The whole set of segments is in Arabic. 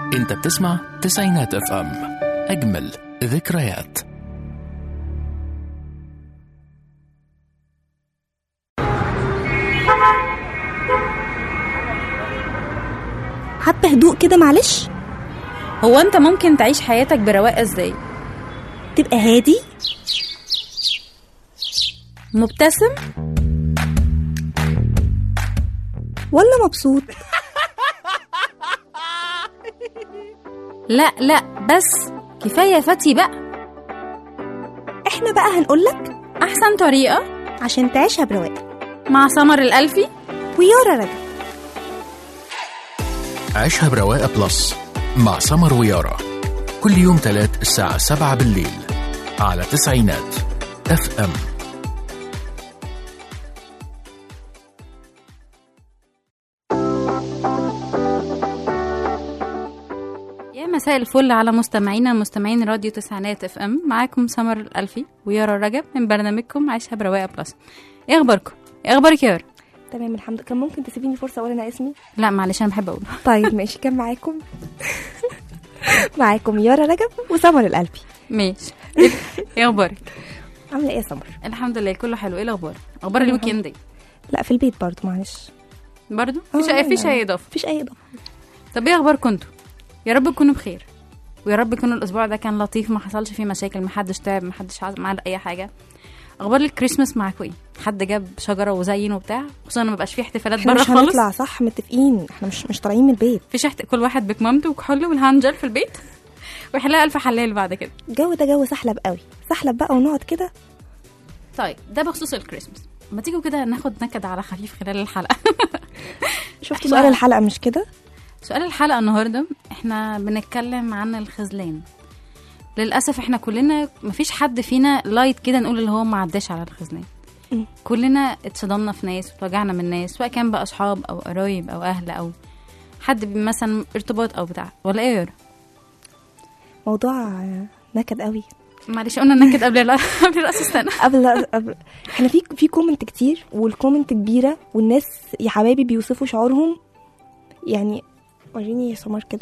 انت بتسمع تسعينات اف ام، اجمل ذكريات. حبة هدوء كده معلش. هو انت ممكن تعيش حياتك برواقة ازاي؟ تبقى هادي مبتسم ولا مبسوط؟ لا بس كفاية فتي بقى. احنا بقى هنقولك احسن طريقة عشان تعيشها برواقة مع سمر الألفي ويارا رجب. عيشها برواقة بلس مع سمر ويارا، كل يوم 3 الساعة 7 بالليل على تسعينات اف ام. يا مساء الفل على مستمعين راديو تسعينات اف ام. معاكم سمر الألفي ويارا رجب من برنامجكم عيشها برواقة بلس. ايه اخباركم؟ ايه اخبارك يا يارا؟ تمام الحمد لله. كان ممكن تسيبيني فرصة اقول انا اسمي؟ لا معلش انا بحب اقوله. طيب ماشي. كان معاكم معاكم يارا رجب وسمر الألفي. ماشي. ايه اخبارك؟ عاملة ايه يا سمر؟ الحمد لله كله حلو. ايه الاخبار؟ اخبار الويكند ايه؟ لا في البيت برضو معلش. برضو فيش اي اضافه. مفيش اي اضافه. طب ايه اخباركم انتوا؟ يا رب تكونوا بخير، ويا رب يكون الاسبوع ده كان لطيف، ما حصلش فيه مشاكل، ما حدش تعب، ما حدش عمل اي حاجه. اخبار الكريسماس معاكم ايه؟ حد جاب شجره وزين وبتاع؟ خصوصا ما بقاش فيه احتفالات بره خالص. مش هنطلع صح، متفقين احنا مش طالعين من البيت. فيش كل واحد بكمامته وكحله والهانجل في البيت ويحلها الف حلال بعد كده. الجو ده جو سحلب قوي، سحلب بقى ونقعد كده. طيب ده بخصوص الكريسماس. ما تيجوا كده ناخد نكد على خفيف خلال الحلقه. شفتوا سؤال الحلقه مش كده؟ سؤال الحلقه النهارده احنا بنتكلم عن الخذلان. للاسف احنا كلنا مفيش حد فينا لايت كده نقول اللي هو ما عداش على الخذلان. كلنا اتصدمنا في ناس وتوجعنا من ناس، سواء كان بقى اصحاب او قرايب او اهل او حد مثلا ارتباط او بتاع، ولا ايه يا يارا؟ موضوع نكد قوي. معلش قلنا نكد قبل راس السنه. قبل احنا في كومنت كتير والكومنت كبيره، والناس يا حبايبي بيوصفوا شعورهم. يعني وريني يا سمر كده.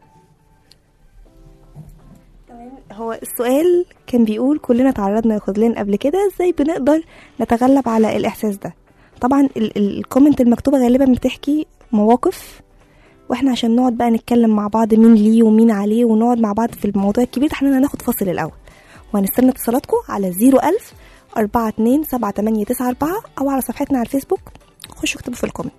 هو السؤال كان بيقول كلنا تعرضنا لخذلان قبل كده، ازاي بنقدر نتغلب على الاحساس ده؟ طبعا الكومنت المكتوبه غالبا بتحكي مواقف، واحنا عشان نقعد بقى نتكلم مع بعض مين ليه ومين عليه ونقعد مع بعض في الموضوع الكبير ده، احنا هناخد فاصل الاول وهنستنى اتصالاتكم على 01000 4278894 او على صفحتنا على الفيسبوك. خشوا اكتبوا في الكومنت.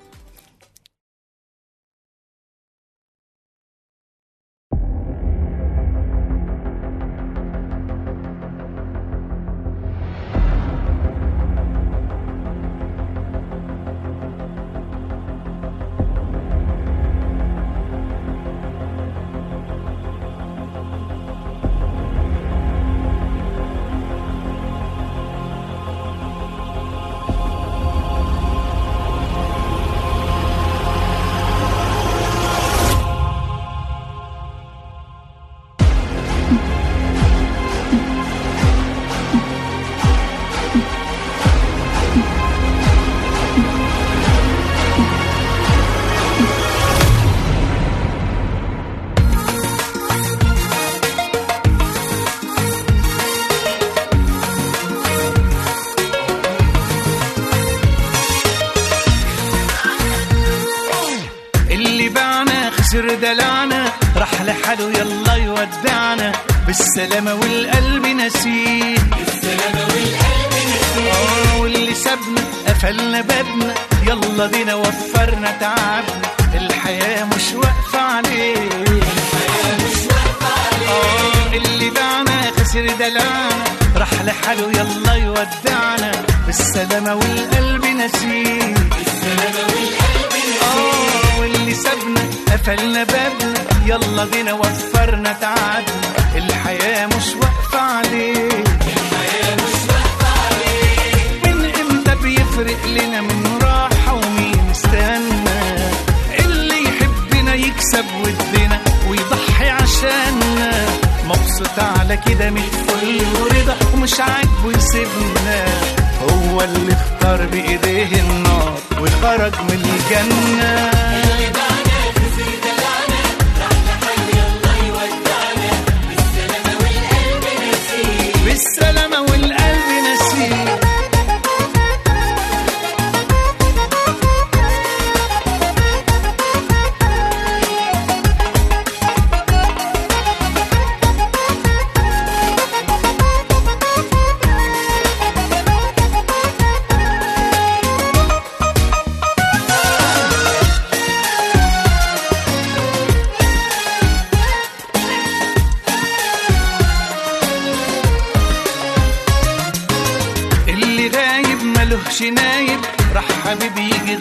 دلعنا راح لحاله يلا يودعنا بالسلامة والقلب نسيه، بالسلامة والقلب نسيه. واللي سابنا قفلنا بابنا يلا دينا وفرنا تعبنا، الحياة مش واقفة عليه، الحياة مش واقفة عليه. اللي باعنا خسر دلعنا راح لحاله يلا يودعنا بالسلامة والقلب نسيه، بالسلامة والقلب نسيه. واللي سابنا قفلنا بابنا يلا بينا وفرنا تعبنا، الحياة مش واقفة عليه، الحياة مش واقفة عليه. من امتى بيفرق لنا من راحة ومين استنى؟ اللي يحبنا يكسب ودنا ويضحي عشاننا، مبسوط على كده من الفل ورضا ومش عاجبه يسيبنا، هو اللي اختار بإيديه النار وخرج من الجنة. اللي بعنا خسر دلعنا راح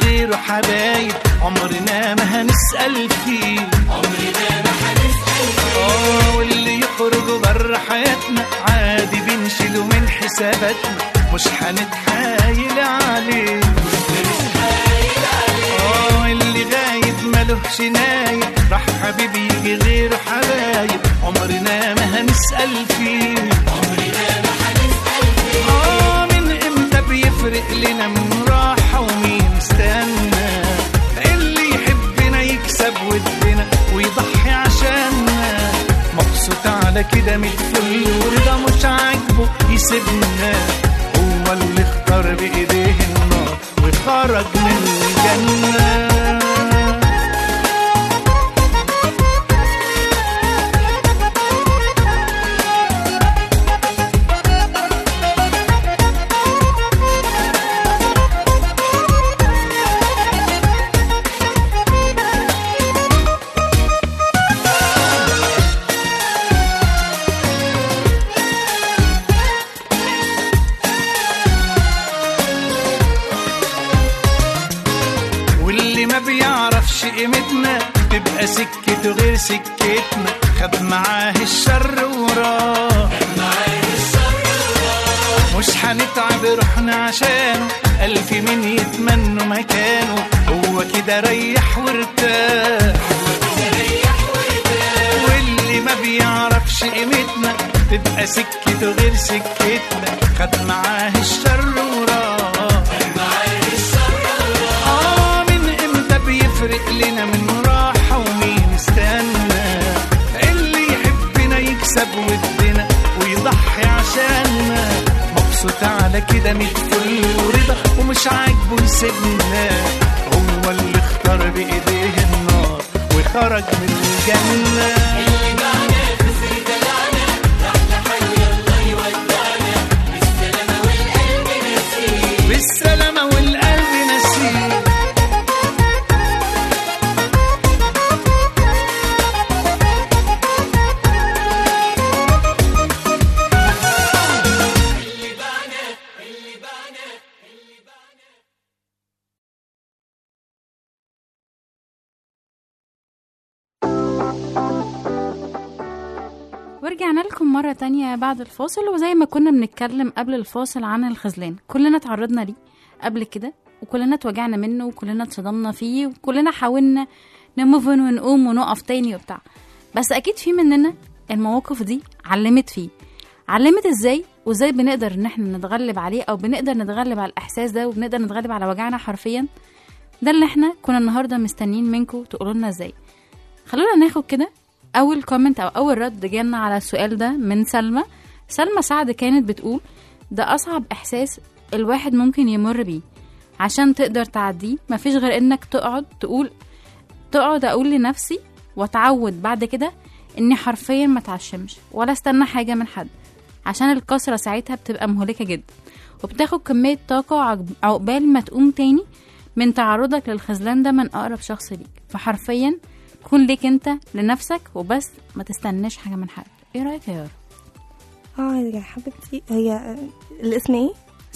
غيره حبايب عمرنا ما هنسأل فيه، واللي يخرجوا بره حياتنا عادي بنشيله من حساباتنا، مش هنتحايل عليه. اللي غايب ملوش نايب، راح حبيبي يجي غيره حبايب عمرنا ما هنسأل فيه. من امتى بيفرق لنا من راحة ومين استنى؟ اللي يحبنا يكسب ودنا ويضحي عشاننا، مبسوط على كده متفل ورضا مش عاجبه يسيبنا، هو اللي اختار بإيديه النار وخرج من الجنة. بيعرفش قيمتنا تبقى سكته غير سكتنا، خد معاه الشر وراه، مش هنتعب روحنا عشانه، ألف مين يتمنوا مكانه، هو كده ريح وارتاح. واللي ما بيعرفش قيمتنا تبقى سكته غير سكتنا، خد معاه الشر وراه، يفرق لنا من راحة ومين استنى؟ اللي يحبنا يكسب ودنا ويضحي عشاننا، مبسوط على كده متفل ورضا ومش عاجبه يسيبنا، هو اللي اختار بإيديه النار وخرج من الجنة. اللي معنا خسر دلعنا راح لحاله يلا يودعنا، بالسلامة والقلب نسيه، بالسلامة والقلب نسيه. ورجعنا لكم مرة تانية بعد الفاصل، وزي ما كنا بنتكلم قبل الفاصل عن الخذلان، كلنا تعرضنا ليه قبل كده، وكلنا اتوجعنا منه، وكلنا اتصدمنا فيه، وكلنا حاولنا نموفن ونقوم ونقف تاني وبتاع. بس أكيد في مننا المواقف دي علمت ازاي، وازاي بنقدر ان احنا نتغلب عليه، او بنقدر نتغلب على الإحساس ده، وبنقدر نتغلب على وجعنا حرفيا. ده اللي احنا كنا النهاردة مستنيين منكم تقولوا لنا ازاي. خلونا ناخد كده أول كومنت أو أول رد جانا على السؤال ده من سلمى سعد. كانت بتقول ده أصعب إحساس الواحد ممكن يمر بيه، عشان تقدر تعديه مفيش غير إنك تقعد أقول لنفسي وأتعود بعد كده إني حرفيا ما تعشمش ولا استنى حاجة من حد، عشان الكسرة ساعتها بتبقى مهلكة جدا، وبتاخد كمية طاقة عقبال ما تقوم تاني من تعرضك للخذلان ده من أقرب شخص ليك. فحرفيا كون ليك انت لنفسك وبس، ما تستناش حاجه من حد. ايه رايك يا يارا؟ يا حبيبتي، هي الاسم ايه؟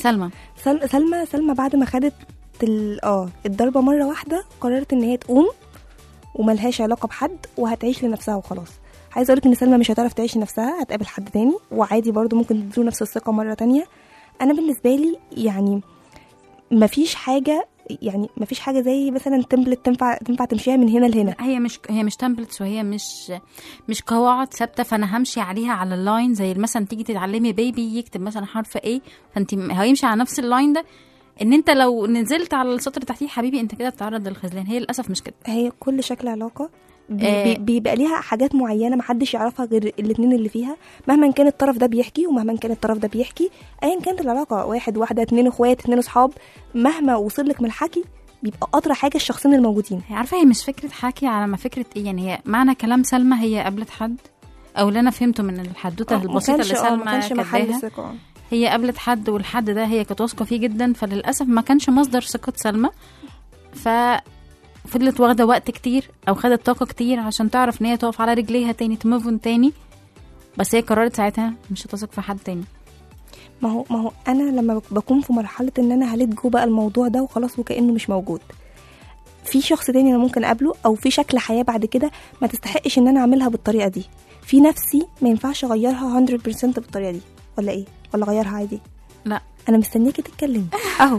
سلمى بعد ما خدت الضربه مره واحده قررت ان هي تقوم وملهاش علاقه بحد وهتعيش لنفسها وخلاص. عايزه اقولك ان سلمى مش هتعرف تعيش لنفسها، هتقابل حد تاني وعادي برضو ممكن تديله نفس الثقه مره تانية. انا بالنسبه لي يعني مفيش حاجه زي مثلا تمبلت تنفع تمشيها من هنا لهنا. هي مش تمبلت، وهي مش قواعد ثابته فانا همشي عليها على اللاين. زي مثلا تيجي تتعلمي بيبي يكتب مثلا حرف ايه، فانت هيمشي على نفس اللاين ده، ان انت لو نزلت على السطر تحتيه حبيبي انت كده بتتعرض للخذلان. هي للاسف مش كده. هي كل شكل علاقه بيبقى ليها حاجات معينه محدش يعرفها غير الاتنين اللي فيها، مهما كان الطرف ده بيحكي ومهما كان الطرف ده بيحكي، ايا كانت العلاقه، واحد واحده، اتنين اخوات، اتنين اصحاب، مهما وصل لك من الحكي بيبقى قطر حاجه الشخصين الموجودين. هي عارفه هي مش فكره حكي على ما فكره ايه، يعني هي معنى كلام سلمى هي قابلت حد، او اللي انا فهمته من الحدوته البسيطه اللي سلمى كاتباها، هي قابلت حد والحد ده هي كانت واثقه فيه جدا، فللاسف ما كانش مصدر ثقه سلمى، فضلت واخده وقت كتير او خدت طاقه كتير عشان تعرف ان هي تقف على رجليها تاني، تموفن تاني، بس هي قررت ساعتها مش هتثق في حد تاني. ما هو انا لما بكون في مرحله ان انا هلت جو بقى الموضوع ده وخلاص وكانه مش موجود، في شخص تاني انا ممكن اقابله، او في شكل حياه بعد كده ما تستحقش ان انا اعملها بالطريقه دي. في نفسي ما ينفعش اغيرها 100% بالطريقه دي، ولا ايه؟ ولا اغيرها عادي؟ لا انا مستنيكي تتكلمي اهو.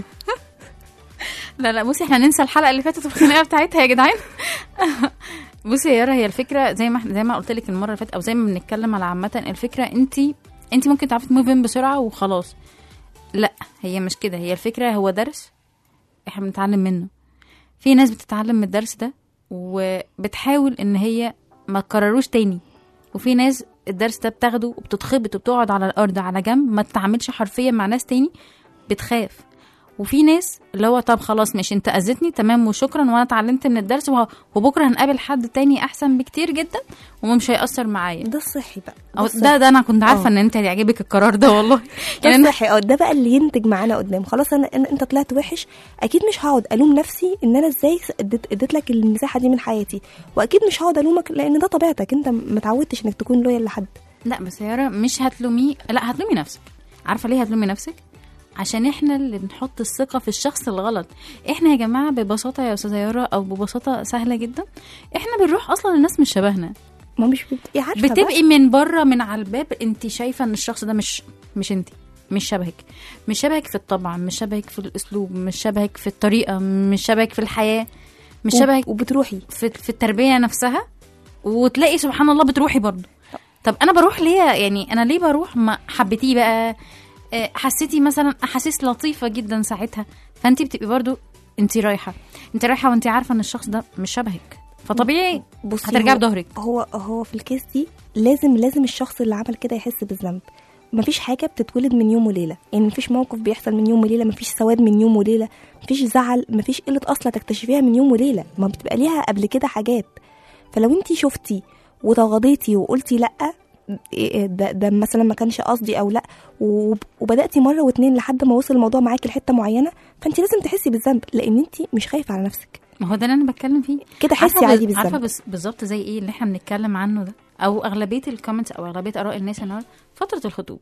لا بصي، احنا ننسى الحلقه اللي فاتت والخناقه بتاعتها يا جدعان. بصي يا يارا، هي الفكره زي ما قلت لك المره اللي فاتت، او زي ما بنتكلم على عامه، الفكره انت ممكن تعرفي تموفين بسرعه وخلاص. لا، هي مش كده. هي الفكره هو درس احنا بنتعلم منه. في ناس بتتعلم من الدرس ده وبتحاول ان هي ما تكرروش تاني، وفي ناس الدرس ده بتاخده وبتتخبط وبتقعد على الارض على جنب، ما تتعاملش حرفيا مع ناس تاني، بتخاف. وفي ناس اللي هو طب خلاص مش انت اذيتني تمام وشكرا، وانا اتعلمت من الدرس، وبكره هنقابل حد تاني احسن بكتير جدا ومش هيأثر معايا. ده الصحي بقى. او ده انا كنت عارفه ان انت هيعجبك القرار ده والله. يعني ده الصحي. ده بقى اللي ينتج معانا قدام. خلاص انت طلعت وحش، اكيد مش هقعد الوم نفسي ان انا ازاي اديت لك المساحه دي من حياتي، واكيد مش هقعد الومك لان ده طبيعتك، انت ما تعودتش انك تكون لويال لحد. لا بس يا يارا مش هتلومي، لا هتلومي نفسك. عارفه ليه هتلومي نفسك؟ عشان احنا اللي بنحط الثقة في الشخص الغلط. احنا يا جماعة ببساطة يا أستاذة يارا، أو ببساطة سهلة جدا، احنا بنروح أصلا الناس مش شبهنا. ما مش بتبقي من بره من على الباب انت شايفة ان الشخص ده مش انت، مش شبهك في الطبع، مش شبهك في الأسلوب، مش شبهك في الطريقة، مش شبهك في الحياة، مش شبهك وبتروحي في التربية نفسها، وتلاقي سبحان الله بتروحي برضه. طب أنا بروح ليه؟ يعني أنا ليه بروح؟ ما حبيتيه بقى، حسيتي مثلا احاسيس لطيفه جدا ساعتها، فانت بتبقي برضو انت رايحه وانت عارفه ان الشخص ده مش شبهك، فطبيعي هترجعي بظهرك. هو في الكيس دي لازم الشخص اللي عمل كده يحس بالذنب. مفيش حاجه بتتولد من يوم وليله، يعني مفيش موقف بيحصل من يوم وليله، مفيش سواد من يوم وليله، مفيش زعل، مفيش قله اصلا تكتشفيها من يوم وليله، ما بتبقى ليها قبل كده حاجات. فلو انت شفتي وتغاضيتي وقلتي لا ده مثلا ما كانش قصدي او لا، وبداتي مره واتنين لحد ما وصل الموضوع معاكي لحته معينه، فانت لازم تحسي بالذنب لان انت مش خايفه على نفسك. ما هو ده اللي انا بتكلم فيه كده، حسي عادي بالذنب. عارفه بالظبط زي ايه اللي احنا بنتكلم عنه ده، او اغلبيه الكومنتس او اغلبيه اراء الناس النهارده، فتره الخطوبه.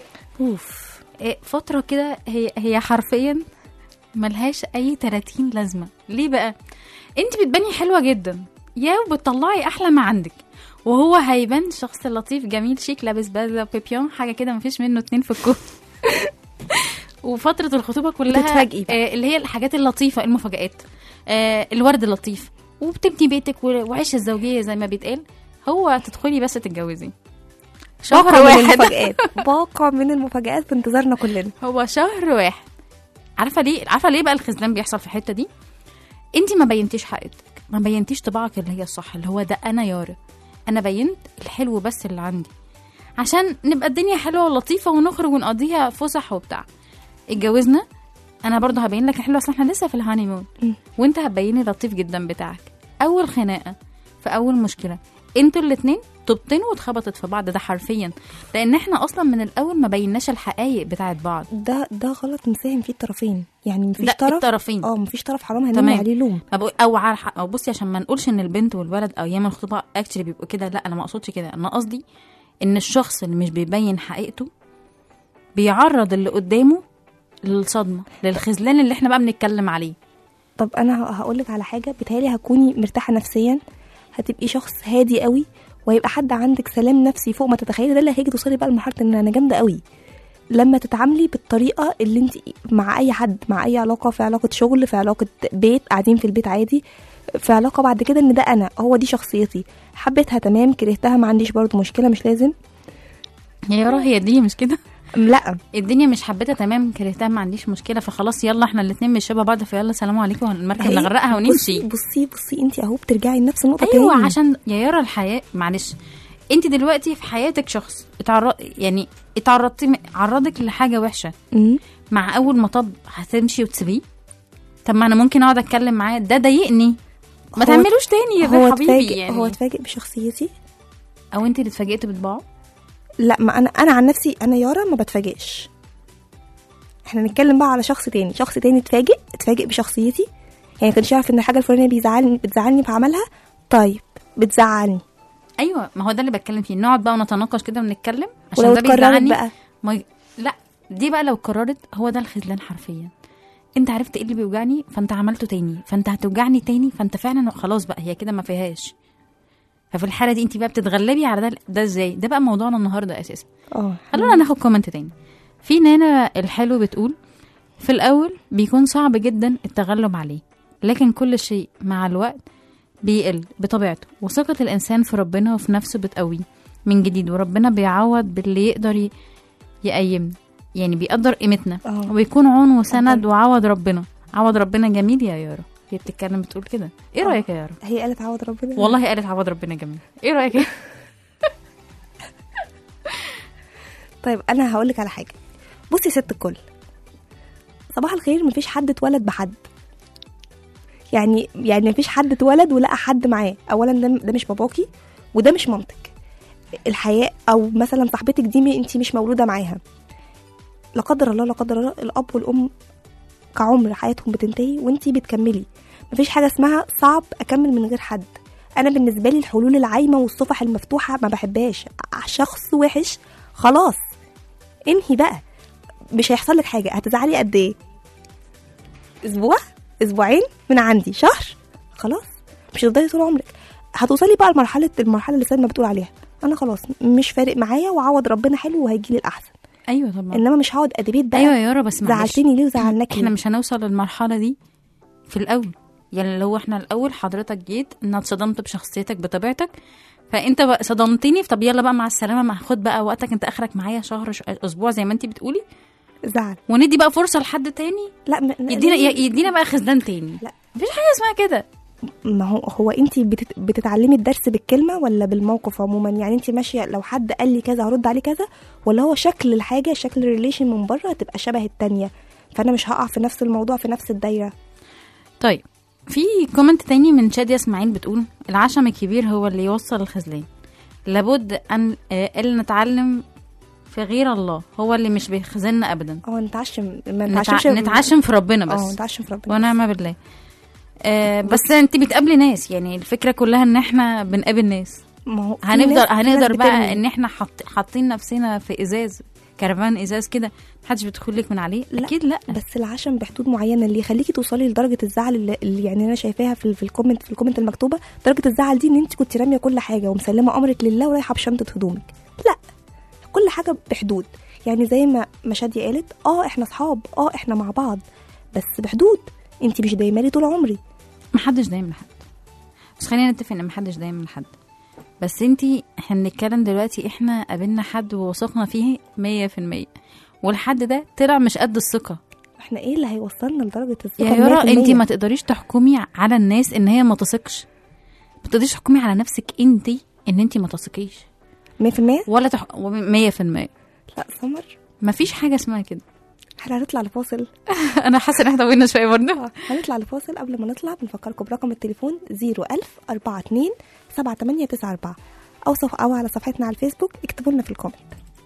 فتره كده هي حرفيا ملهاش اي 30 لازمه. ليه بقى؟ انت بتبني حلوه جدا يا وبتطلعي احلى ما عندك، وهو هيبان شخص لطيف جميل شيك لابس بدله بيبيون حاجه كده مفيش منه اتنين في الكون. وفتره الخطوبه كلها بتتفاجئي اللي هي الحاجات اللطيفه، المفاجآت، الورد اللطيف، وبتبني بيتك وعيش الزوجيه زي ما بيتقال. هو تدخلي بس تتجوزي شهر واحد. باقة من المفاجآت في انتظارنا كلنا. هو شهر واحد. عارفه ليه بقى الخذلان بيحصل في الحته دي؟ انت ما بينتيش حقيقتك، ما بينتيش طباعك اللي هي الصح، اللي هو ده انا يارا، انا بينت الحلو بس اللي عندي عشان نبقى الدنيا حلوه ولطيفه ونخرج ونقضيها فسح وبتاع. اتجوزنا، انا برضو هبين لك الحلو، اصل احنا لسه في الهانيمون، وانت هتبيني اللطيف جدا بتاعك. اول خناقه في اول مشكله انتوا الاثنين طبتين واتخبطت في بعض، ده حرفيا لان احنا اصلا من الاول ما بيناش الحقائق بتاعت بعض. ده غلط مساهم فيه الطرفين، يعني مفيش طرف الطرفين مفيش طرف حرام هنعمل عليه لوم او بصي عشان ما نقولش ان البنت والولد او ايام الخطوبه اكشلي بيبقوا كده، لا انا ما اقصدش كده. انا قصدي ان الشخص اللي مش بيبين حقيقته بيعرض اللي قدامه للصدمه، للخذلان اللي احنا بقى بنتكلم عليه. طب انا هقولك على حاجه، بتهيالي هتكوني مرتاحه نفسيا، هتبقي شخص هادي قوي، وهيبقى حد عندك سلام نفسي فوق ما تتخيلي. ده اللي هيجي توصلي بقى لمرحله ان انا جامده قوي، لما تتعاملي بالطريقه اللي انت مع اي حد، مع اي علاقه، في علاقه شغل، في علاقه بيت، قاعدين في البيت عادي، في علاقه بعد كده، ان ده انا، هو دي شخصيتي، حبيتها تمام، كرهتها ما عنديش برضو مشكله، مش لازم. يا يارا هي الدنيا مش كده، لا الدنيا مش حبيتها تمام كرهتها ما عنديش مشكله، فخلاص يلا احنا الاثنين مش شبه بعض، فيلا سلام عليكم المركب نغرقها ونمشي. بصي انت اهو بترجعي لنفس النقطه تاني. ايوه عشان يا يارا الحياه، معلش انت دلوقتي في حياتك شخص عرضك لحاجه وحشه، مع اول مطب هتمشي وتسيبيه؟ طب ما انا ممكن اقعد اتكلم معاه، ده ضايقني، ما تعملوش تاني يا حبيبي. يعني هو اتفاجئ بشخصيتي او انت اللي اتفاجئتي بطباعه؟ لا، ما انا عن نفسي، انا يارا ما بتفاجئش. احنا نتكلم بقى على شخص تاني اتفاجئ بشخصيتي، يعني كانش يعرف ان الحاجه الفلانيه بتزعلني فعملها، طيب بتزعلني. ايوه، ما هو ده اللي بتكلم فيه، نقعد بقى ونتناقش كده ونتكلم عشان ده بيزعلني بقى. لا دي بقى لو قررت، هو ده الخذلان حرفيا، انت عرفت ايه اللي بيوجعني فانت عملته تاني، فانت هتوجعني تاني، فانت فعلا خلاص بقى هي كده ما فيهاش. ففي الحاله دي انت بقى بتتغلبي على ده ازاي؟ ده بقى موضوعنا النهارده اساسا. خلونا ناخد كومنت تاني. في نانا الحلو بتقول في الاول بيكون صعب جدا التغلب عليه، لكن كل شيء مع الوقت بيقل بطبيعته، وثقة الإنسان في ربنا وفي نفسه بتقويه من جديد، وربنا بيعوض باللي يقدر يقيمنا، يعني بيقدر قيمتنا وبيكون عون وسند. وعوض ربنا جميل يا يارا. هي بتتكلم بتقول كده. ايه رأيك يا يارا؟ هي قالت عوض ربنا. والله قالت عوض ربنا جميل. ايه رأيك؟ طيب انا هقولك على حاجة. بصي ست الكل، صباح الخير، مفيش حد اتولد بحد، يعني مفيش حد اتولد ولقى حد معاه. اولا ده مش باباكي وده مش مامتك. الحياة او مثلا صاحبتك دي انتي مش مولودة معاها، لا قدر الله لا قدر الله. الاب والام كعمر حياتهم بتنتهي وانتي بتكملي. مفيش حاجة اسمها صعب اكمل من غير حد. انا بالنسبة لي الحلول العايمة والصفح المفتوحة ما بحبهاش. شخص وحش خلاص انهي بقى، مش هيحصل لك حاجة. هتزعلي قد ايه؟ اسبوع، اسبوعين، من عندي شهر، خلاص مش هتفضلي طول عمرك. هتوصلي بقى المرحله اللي سلمى بتقول عليها، انا خلاص مش فارق معايا وعوض ربنا حلو وهيجي لي الاحسن. ايوه طبعا. انما مش هقعد ادبيت بقى. ايوه يا يارا بس زعلتني ليه وزعلناك احنا مش هنوصل للمرحله دي في الاول. يعني لو احنا الاول حضرتك جيت ان اتصدمت بشخصيتك بطبيعتك، فانت بقى صدمتني، طب يلا بقى مع السلامه، ما هاخد بقى وقتك، انت اخرك معايا شهر اسبوع زي ما انت بتقولي، زعل وندي بقى فرصه لحد تاني. لا يدينا بقى خزدان تاني. لا مفيش حاجه اسمها كده. ما هو انت بتتعلمي الدرس بالكلمه ولا بالموقف عموما؟ يعني انت ماشيه لو حد قال لي كذا هرد عليه كذا، ولا هو شكل الحاجه، شكل الريليشن من بره هتبقى شبه التانية، فانا مش هقع في نفس الموضوع في نفس الدايره. طيب في كومنت تاني من شادية اسماعيل بتقول العشم الكبير هو اللي يوصل الخذلان، لابد ان نتعلم في غير الله، هو اللي مش بيخذلنا ابدا. نتعشم في ربنا بس. نتعشم في ربنا ونعم بالله. بس انت بتقابلي ناس، يعني الفكره كلها ان احنا بنقابل ناس. هنقدر بقى ان احنا حاطين نفسنا في ازاز، كرفان ازاز كده محدش بيدخل لك من عليه؟ اكيد لا. بس العشم بحدود معينه اللي يخليكي توصلي لدرجه الزعل اللي يعني انا شايفاها في الكومنت المكتوبه. درجه الزعل دي ان انت كنت راميه كل حاجه ومسلمه امرك لله ورايحه بشنطه هدومك. لا، كل حاجه بحدود. يعني زي ما شادية قالت، احنا اصحاب، احنا مع بعض، بس بحدود. انت مش دايما لي طول عمري. محدش دايما لحد، بس خلينا نتفق ان محدش دايما لحد. بس احنا بنتكلم دلوقتي، احنا قابلنا حد ووثقنا فيه 100%، والحد ده طلع مش قد الثقه. احنا ايه اللي هيوصلنا لدرجه الثقه؟ يا يارا انت ما تقدريش تحكمي على الناس ان هي ما تثقش، ما تقدريش تحكمي على نفسك انت ان انت ما تثقيش 100% ولا 100%. لا سمر، ما فيش حاجه اسمها كده. احنا هنطلع لفاصل. انا حاسه ان احنا طولنا شويه برضه. هنطلع لفاصل. قبل ما نطلع بنفكركم برقم التليفون 010427894 او على صفحتنا على الفيسبوك، اكتبوا لنا في الكومنت.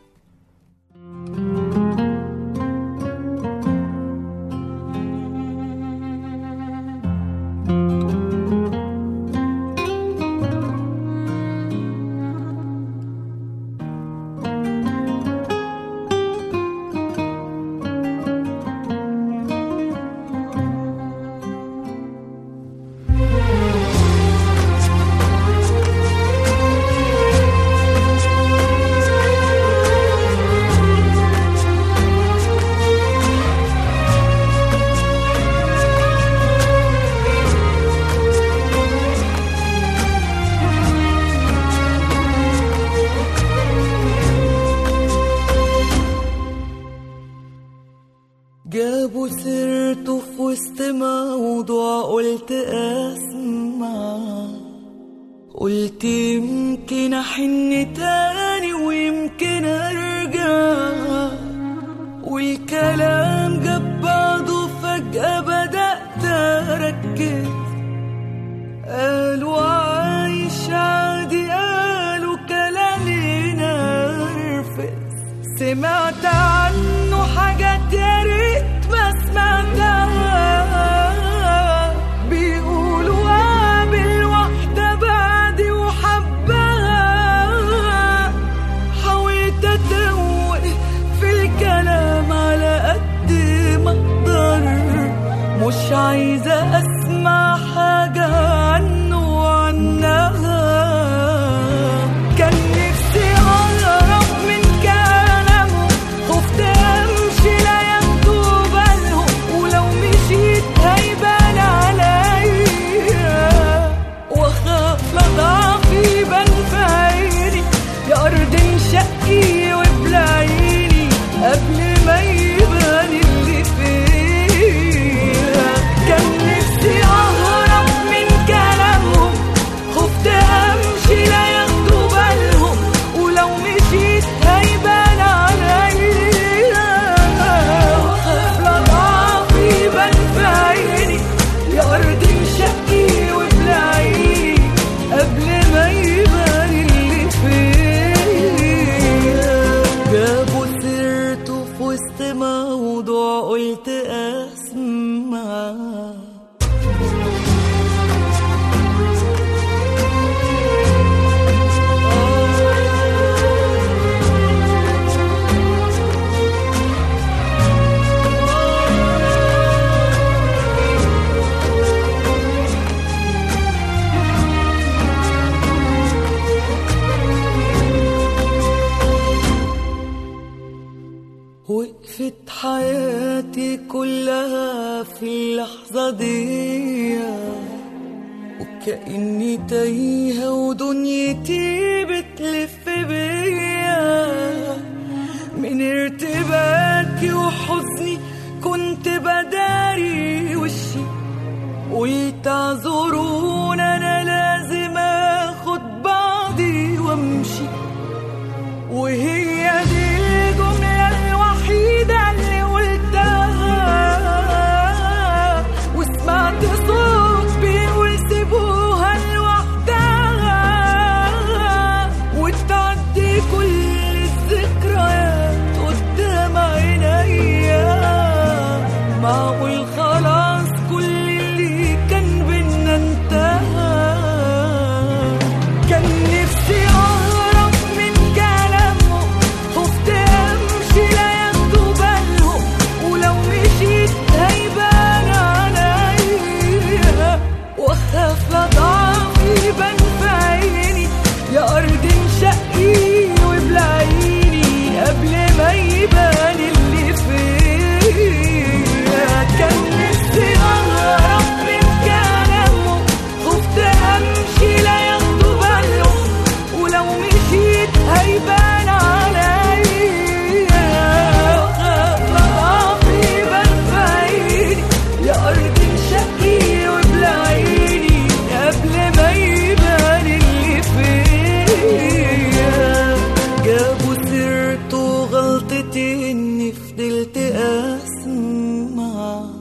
جابوا سيرته في وسط موضوع، قلت اسمع، قلت يمكن احن تاني ويمكن ارجع، والكلام جاب بعضه فجأة بدأت اركز. قالوا عايش عادي، قالوا كلامي نرفز، سمعت عنه حاجات يا ريت ما سمعتها، بيقولوا قابل واحدة بعدي وحبها، حاولت اتوه في الكلام على قد ما اقدر، بعضيها، وكأني تايهة ودنيتي بتلف بيا. من ارتباكي وحزني كنت بداري وشي، قلت اعذرون انا لازم اخد بعضي وامشي. وهي دي الجملة الوحيدة اللي قلتها، وسمعت صوت بيقول سيبوها لوحدها، وتعدي كل الذكريات قدام عينيا. معقول خلاص كل اللي كان بينا انتهى؟ كان نفسي اهرب من كلامه، خفت امشي لا ياخدوا بالهم، ولو مشيت هيبان عليا، واخاف لا ضعفي يبان في عيني، يا ارض انشقي وابلعيني قبل ما يبان اللي فيا. كان نفسي اهرب من كلامه، خفت امشي لا ياخدوا بالهم، ولو مشيت هيبان عليا، واخاف لا ضعفي يبان في عيني، يا ارض انشقي وابلعيني قبل ما يبان اللي فيا. جابوا سيرته غلطتي اني فضلت اسمع.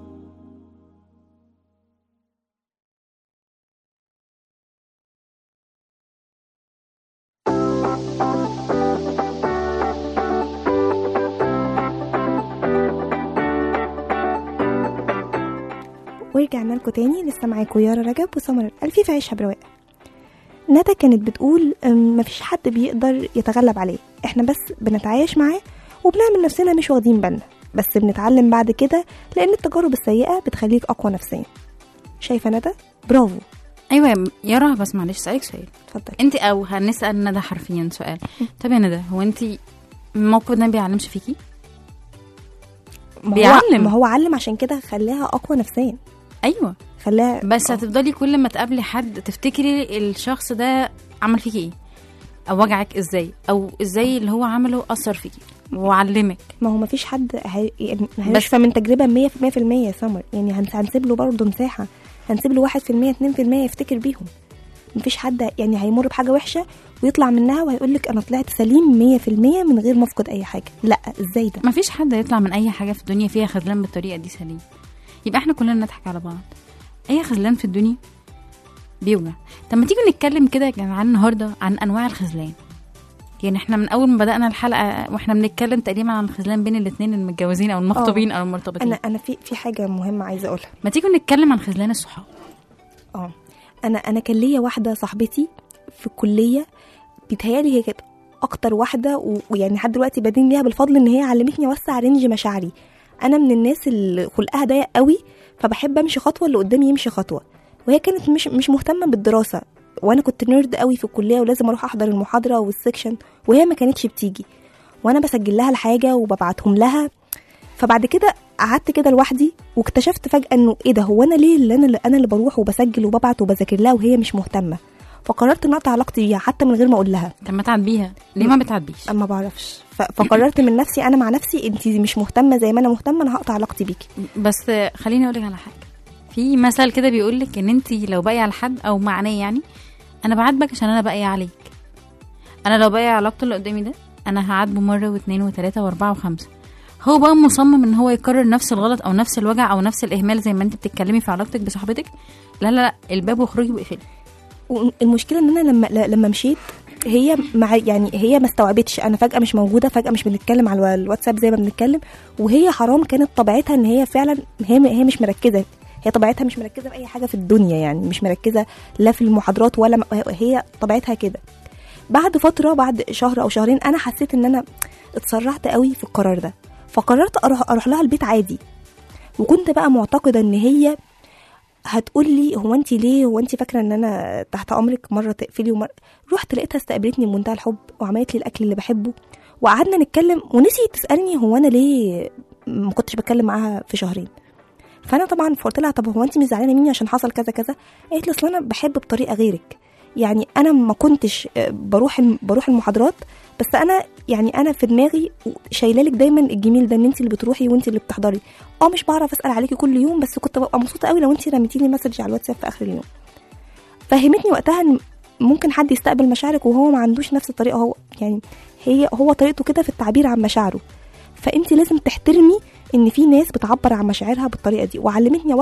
ورجعنا لكم تاني، لسه معاكم يارا رجب وسمر الألفي في عيشها برواق. ندى كانت بتقول مفيش حد بيقدر يتغلب عليه، احنا بس بنتعايش معاه وبنعمل نفسنا مش واخدين بالنا، بس بنتعلم بعد كده لأن التجارب السيئة بتخليك أقوى نفسيا. شايفة ندى؟ برافو. ايوه يارا، بس معلش اسالك سؤال. اتفضل. انت او هنسال ندى حرفيا سؤال. طب يا ندى، هو انت الموقف ده ما بيعلمش فيكي؟ بيعلم. ما هو علم، عشان كده خلاها أقوى نفسيا. ايوه خلاها بس هتفضلي كل ما تقابلي حد تفتكري الشخص ده عمل فيكي ايه، او وجعك ازاي، او ازاي اللي هو عمله اثر فيكي وعلمك. ما هو مفيش حد يعني هيشفى من تجربة 100% يا سمر. يعني هنسيب له برضه مساحة، هنسيب له 1% 2% يفتكر بيهم. مفيش حد يعني هيمر بحاجة وحشة ويطلع منها وهيقولك أنا طلعت سليم 100% من غير ما أفقد أي حاجة. لا، إزاي ده؟ مفيش حد يطلع من أي حاجة في الدنيا فيها خذلان بالطريقة دي سليم. يبقى احنا كلنا نضحك على بعض. أي خذلان في الدنيا بيوجع. طب ما تيجي نتكلم كده يا جماعة النهاردة عن أنواع الخذلان. يعني احنا من أول ما بدأنا الحلقة واحنا بنتكلم تقريبا عن الخذلان بين الاثنين المتجوزين أو المخطوبين أو المرتبطين. أنا في حاجة مهمة عايزة أقولها. ما تيجي نتكلم عن خذلان الصحاب. أنا كان ليا واحدة صاحبتي في الكلية، بيتهيالي هي كانت أكتر واحدة، ويعني لحد دلوقتي بدين ليها بالفضل إن هي علمتني أوسع رينج مشاعري. أنا من الناس اللي خلقها ضيق قوي، فبحب أمشي خطوة اللي قدامي يمشي خطوة. وهي كانت مش مهتمة بالدراسة، وأنا كنت نيرد قوي في الكلية ولازم أروح أحضر المحاضرة والسكشن، وهي ما كانتش بتيجي، وأنا بسجل لها الحاجة وببعتهم لها. فبعد كده قعدت كده لوحدي واكتشفت فجأة إنه إيه ده، هو أنا ليه أنا اللي بروح وبسجل وببعت وبذاكر لها وهي مش مهتمة. فقررت ان اقطع علاقتي بيها حتى من غير ما اقول لها. طب ما تعاتبيها ليه؟ ما بتعاتبيش؟ ما بعرفش. فقررت من نفسي انا مع نفسي، انت مش مهتمه زي ما انا مهتمه، انا هقطع علاقتي بيكي. بس خليني اقول لك على حاجه. في مثل كده بيقول لك ان انت لو باقيه على حد، او معناه يعني انا بعاتبك عشان انا باقيه عليك. انا لو باقيه علاقته اللي قدامي ده انا هعاتبه مره واثنين وثلاثه واربعه وخمسه. هو بقى مصمم ان هو يكرر نفس الغلط او نفس الوجع او نفس الاهمال زي ما انت بتتكلمي في علاقتك بصاحبتك. لا لا لا، الباب واخرجي واقفلي. والمشكله ان انا لما مشيت هي يعني هي ما استوعبتش. انا فجاه مش موجوده، فجاه مش بنتكلم على الواتساب زي ما بنتكلم، وهي حرام كانت طبيعتها ان هي فعلا هي مش مركزه. هي طبيعتها مش مركزه في اي حاجه في الدنيا، يعني مش مركزه لا في المحاضرات ولا هي طبيعتها كده. بعد فتره، بعد شهر او شهرين، انا حسيت ان انا اتسرعت قوي في القرار ده، فقررت اروح لها البيت عادي. وكنت بقى معتقده ان هي هتقول لي هو انت ليه، هو انت فاكره ان انا تحت امرك، مره تقفلي ومره. رحت لقيتها استقبلتني بمنتهى الحب وعملت لي الاكل اللي بحبه، وقعدنا نتكلم ونسيت تسالني هو انا ليه ما كنتش بتكلم معاها في شهرين. فانا طبعا قلت لها طب هو انت مش زعلانه مني عشان حصل كذا كذا؟ قالت لي اصل انا بحب بطريقه غيرك، يعني انا ما كنتش بروح المحاضرات، بس انا يعني انا في دماغي شايله لك دايما الجميل ده، ان انت اللي بتروحي وانت اللي بتحضري. مش بعرف اسال عليكي كل يوم، بس كنت ببقى مبسوطه قوي لو انت رميتي لي مسج على الواتساب في اخر اليوم. فهمتني وقتها ان ممكن حد يستقبل مشاعرك وهو ما عندوش نفس الطريقه، هو يعني هو طريقته كده في التعبير عن مشاعره. فانت لازم تحترمي ان في ناس بتعبر عن مشاعرها بالطريقه دي. وعلمتني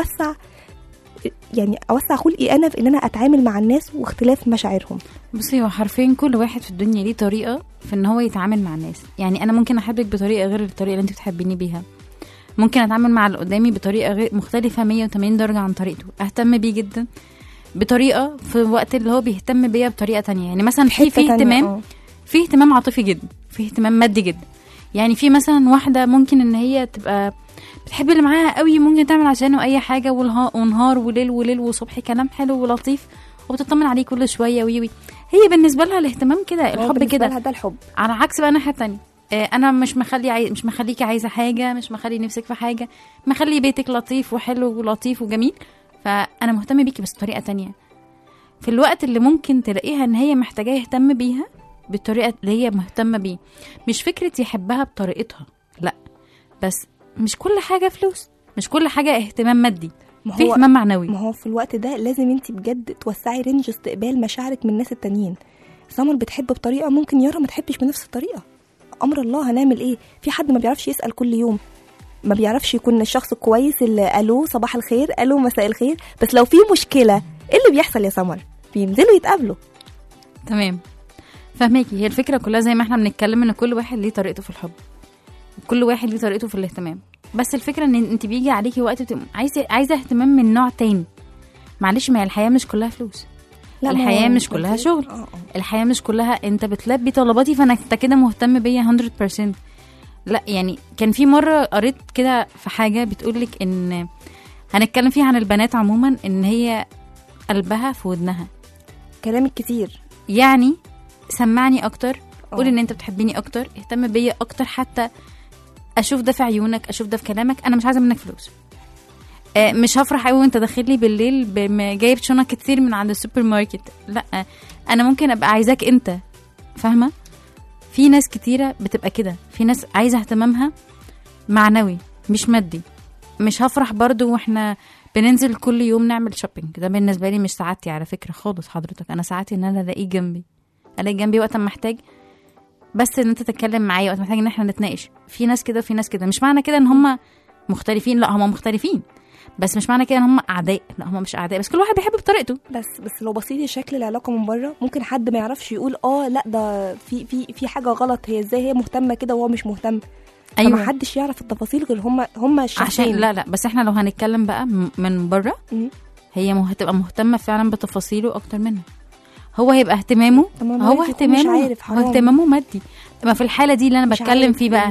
اوسع خلقي انا في ان انا اتعامل مع الناس واختلاف مشاعرهم. بصي، هو حرفيا كل واحد في الدنيا ليه طريقه في ان هو يتعامل مع الناس. يعني انا ممكن احبك بطريقه غير الطريقه اللي انت بتحبيني بيها، ممكن اتعامل مع اللي قدامي بطريقه غير مختلفه 180 درجه عن طريقته، اهتم بيه جدا بطريقه في وقت اللي هو بيهتم بيا بطريقه تانية. يعني مثلا في اهتمام في اهتمام عاطفي جدا، في اهتمام مادي جدا. يعني في مثلا واحده ممكن ان هي تبقى بتحب اللي معاها قوي، ممكن تعمل عشانه اي حاجه، ونهار وليل وصبح كلام حلو ولطيف، وبتطمن عليه كل شويه ويوي. هي بالنسبه لها الاهتمام كده، الحب كده، ده الحب. على عكس بقى الناحيه التانية، انا مش مخليكي عايزه حاجه، مش مخلي نفسك في حاجه، مخلي بيتك لطيف وحلو ولطيف وجميل، فانا مهتمه بيكي بس بطريقه تانية. في الوقت اللي ممكن تلاقيها ان هي محتاجه يهتم بيها بالطريقه اللي هي مهتمه بيه، مش فكره يحبها بطريقتها، لا، بس مش كل حاجه فلوس، مش كل حاجه اهتمام مادي، في اهتمام معنوي. ما هو في الوقت ده لازم انت بجد توسعي رينج استقبال مشاعرك من الناس التانيين. سمر بتحب بطريقه، ممكن يارا ما تحبش بنفس الطريقه، امر الله، هنعمل ايه؟ في حد ما بيعرفش يسال كل يوم، ما بيعرفش يكون الشخص الكويس اللي الو صباح الخير، الو مساء الخير. بس لو في مشكله ايه اللي بيحصل يا سمر؟ بينزلوا يتقابلوا. تمام، فهماكي. هي الفكره كلها زي ما احنا بنتكلم ان كل واحد ليه طريقته في الحب، كل واحد ليه طريقته في الاهتمام. بس الفكره ان انت بيجي عليكي وقت عايزه اهتمام من نوع تاني. معلش، ما الحياه مش كلها فلوس، الحياه مش كلها شغل، الحياه مش كلها انت بتلبي طلباتي فانا انت كده مهتم بيا 100%. لا، يعني كان في مره قريت كده في حاجه بتقولك ان هنتكلم فيها عن البنات عموما، ان هي قلبها في ودنها. كلامك كتير، يعني سمعني اكتر، قول ان انت بتحبيني اكتر، اهتم بيا اكتر، حتى اشوف ده في عيونك، اشوف ده في كلامك. انا مش عايزه منك فلوس، مش هفرح قوي وانت داخل لي بالليل جايب شنط كتير من عند السوبر ماركت، لا، انا ممكن ابقى عايزاك انت، فاهمه؟ في ناس كتيره بتبقى كده، في ناس عايزه اهتمامها معنوي مش مادي. مش هفرح برضو واحنا بننزل كل يوم نعمل شوبينج، ده بالنسبه لي مش سعادتي على فكره خالص حضرتك. انا سعادتي ان انا الاقيه جنبي وقت ما محتاج، بس ان انت تتكلم معايا وقت محتاج ان احنا نتناقش. في ناس كده وفي ناس كده، مش معنى كده ان هم مختلفين، لا هم مختلفين، بس مش معنى كده ان هم اعداء، لا هم مش اعداء، بس كل واحد بيحب بطريقته. بس لو بصيتي شكل العلاقه من بره، ممكن حد ما يعرفش يقول لا ده في حاجه غلط، هي ازاي هي مهتمه كده وهو مش مهتم. أيوة. فما حدش يعرف التفاصيل غير هم الشخصين. عشان لا بس احنا لو هنتكلم بقى من بره، هي هتبقى مهتمه فعلا بتفاصيله اكتر منه. هو هيبقى اهتمامه اهتمامه مادي. ما في الحاله دي اللي انا بتكلم فيه بقى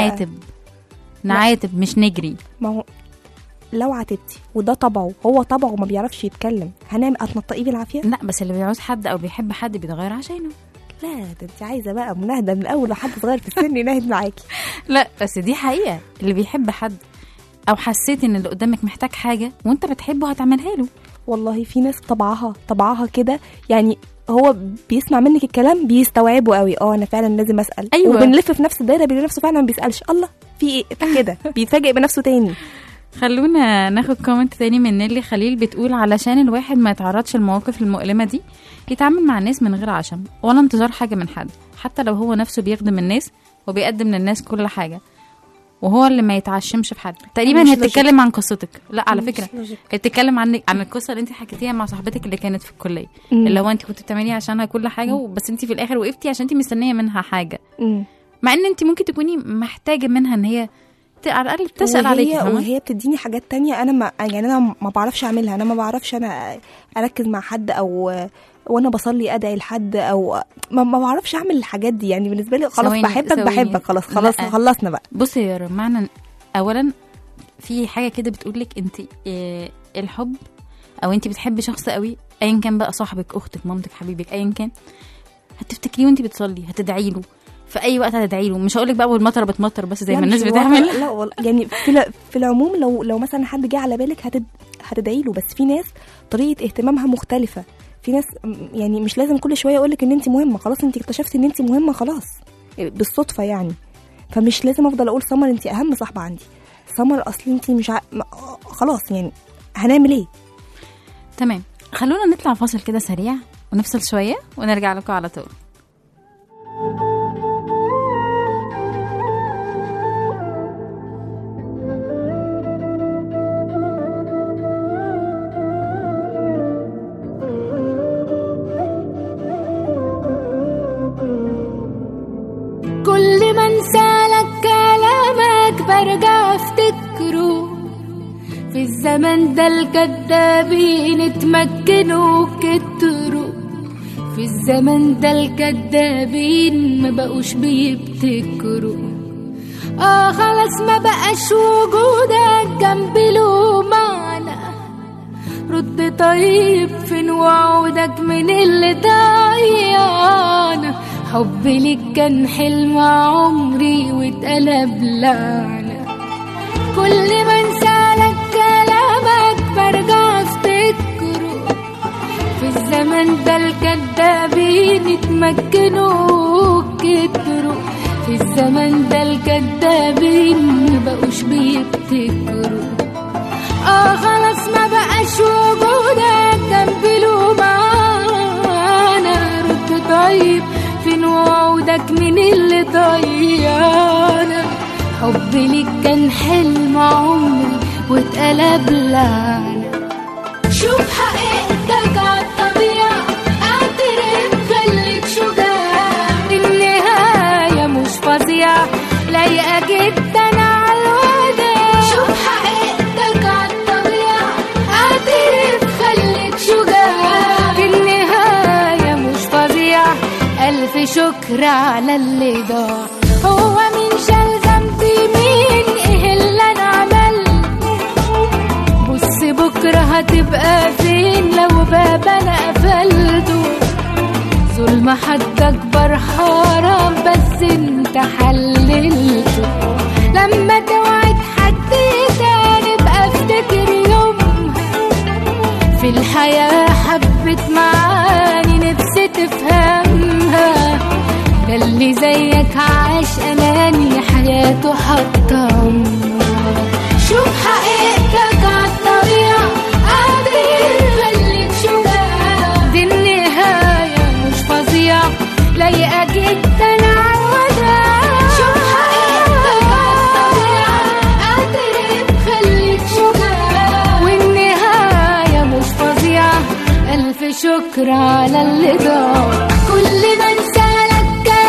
نعاتب مش نجري. ما هو لو عاتبتي وده طبعه، هو طبعه ما بيعرفش يتكلم، هتنطقيه بالعافيه؟ لا، بس اللي بيعوز حد او بيحب حد بيتغير عشانه. لا، ده انت عايزه بقى مناهده من الاول لحد صغير في السن يناهد معاكي. لا، بس دي حقيقه، اللي بيحب حد او حسيت ان اللي قدامك محتاج حاجه وانت بتحبه هتعملها له. والله في ناس طبعها كده، يعني هو بيسمع منك الكلام بيستوعبه قوي. انا فعلا لازم اسال. أيوة. وبنلف في نفس الدايره، بيلاقي نفسه فعلا ما بيسالش، الله في ايه كده، بيتفاجئ بنفسه تاني. خلونا ناخد كومنت تاني من نيلي خليل، بتقول علشان الواحد ما يتعرضش المواقف المؤلمه دي، يتعامل مع الناس من غير عشم ولا انتظار حاجه من حد، حتى لو هو نفسه بيخدم الناس وبيقدم للناس كل حاجه، وهو اللي ما يتعشمش في حد. تقريبا هي بتتكلم عن قصتك. لا، على فكره هي بتتكلم عن القصه اللي انت حكيتيها مع صاحبتك اللي كانت في الكليه، اللي هو انت كنت بتعملي عشانها كل حاجه، بس انت في الاخر وقفتي عشان انت مستنيه منها حاجه، مع ان انت ممكن تكوني محتاجه منها ان هي على الاقل تسال عليكي. وهي بتديني حاجات تانية انا ما بعرفش اعملها. انا ما بعرفش انا اركز مع حد، او وانا بصلي ادعي لحد، او ما بعرفش اعمل الحاجات دي. يعني بالنسبه لي خلاص بحبك خلاص خلصنا بقى. بصي يا رب، معنى اولا في حاجه كده بتقولك انت الحب، او انت بتحبي شخص قوي ايا كان بقى، صاحبك، اختك، مامتك، حبيبك، ايا كان، هتفتكريه وانت بتصلي، هتدعي له. في اي وقت هتدعي له. مش هقول لك بقى والمطره بتمطر بس زي لا ما الناس مش بتعمل. لا والله يعني في العموم لو مثلا حد جه على بالك هتدعي له. بس في ناس طريقه اهتمامها مختلفه. في ناس يعني مش لازم كل شويه اقول لك ان انت مهمه. خلاص انت اكتشفتي ان انت مهمه خلاص بالصدفه يعني. فمش لازم افضل اقول سمر انت اهم صاحبه عندي، سمر اصل انت مش خلاص يعني هنعمل ايه. تمام، خلونا نطلع فاصل كده سريع ونفصل شويه ونرجع لكم على طول. كل ما انسالك كلامك برجع افتكره، في الزمن ده الكدابين اتمكنوا كتروا، في الزمن ده الكدابين ما بقوش بيبتكروا. خلاص ما بقاش وجودك جنبي له معنى، رد طيب فين وعودك من اللي ضيعنا. حبي ليك كان حلم عمري واتقلب لعنة، كل ما انسالك كلامك برجع افتكره، في الزمن ده الكدابين اتمكنوا كتروا، في الزمن ده الكدابين مبقوش بيبتكروا. خلاص ما بقاش وجودك جنبي له معنى، رد طيب فين وعودك من اللي ضيعنا. حبي ليك كان حلم عمري واتقلب لعنة. شوف حقيقتك عالطبيعة، اعترف خليك شجاع، النهاية مش فظيعة لايقة جدا عالوداع. شوف حقيقتك عالطبيعة، اعترف خليك شجاع، النهاية مش فظيعة. ألف شكر على اللي ضاع. هو مين شال ذنبي مين ايه اللي انا عملته؟ بص بكرة هتبقى فين لو باب انا قفلته؟ ظلم حد اكبر حرام بس انت حللته. لما توعد حد تاني بقى افتكر يومها، في الحياة حبت معاني نفسي تفهمها. ده اللي زيك عاش أناني حياته حطم. شوف حقيقتك عالطبيعة، قادر خليك شجاع، دي النهاية مش فظيعة لايقة جدا عالوداع. شوف حقيقتك عالطبيعة، قادر خليك شجاع، والنهاية مش فظيعة. ألف شكر على اللي ضاع. كل ما انسالك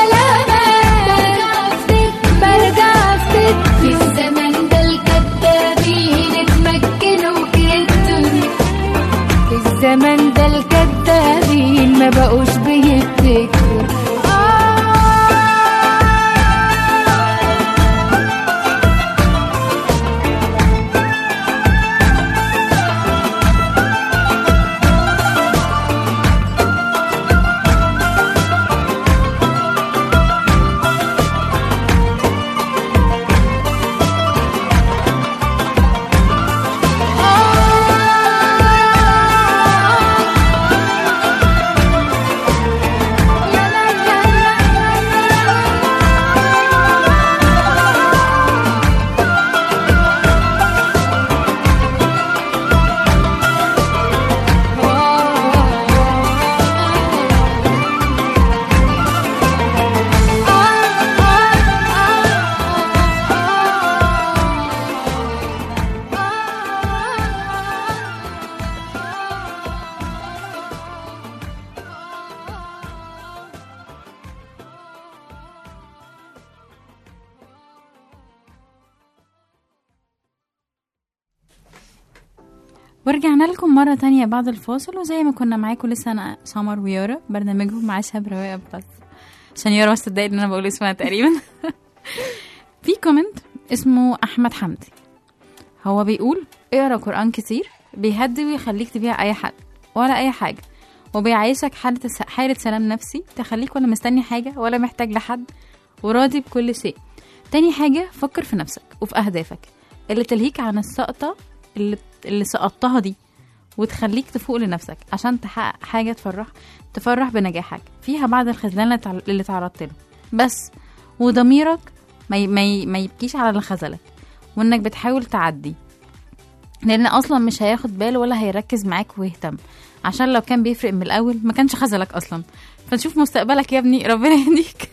كلامك برجع افتكر، في الزمن ده الكدابين اتمكنوا كتروا، في الزمن ده الكدابين ما بقوش بيبتكروا. ورجعنا لكم مرة تانية بعد الفاصل، وزي ما كنا معاكم لسه أنا سمر ويارا، برنامجهم مع شاب رواية بلس، عشان يارا بس تضايق إن أنا بقول اسمها تقريبا. في كومنت اسمه أحمد حمدي، هو بيقول اقرأ قرآن كتير بيهدي ويخليك تبيع أي حد ولا أي حاجة، وبيعيشك حالة سلام نفسي تخليك ولا مستني حاجة ولا محتاج لحد، وراضي بكل شيء. تاني حاجة، فكر في نفسك وفي أهدافك اللي تلهيك عن السقطة اللي سقطتها دي، وتخليك تفوق لنفسك عشان تحقق حاجة تفرح بنجاحك فيها بعد الخذلان اللي تعرضت له. بس وضميرك ما يبكيش على اللي خذلك، وانك بتحاول تعدي، لان اصلا مش هياخد باله ولا هيركز معاك ويهتم، عشان لو كان بيفرق من الاول ما كانش خذلك اصلا. فنشوف مستقبلك يا ابني، ربنا يهديك.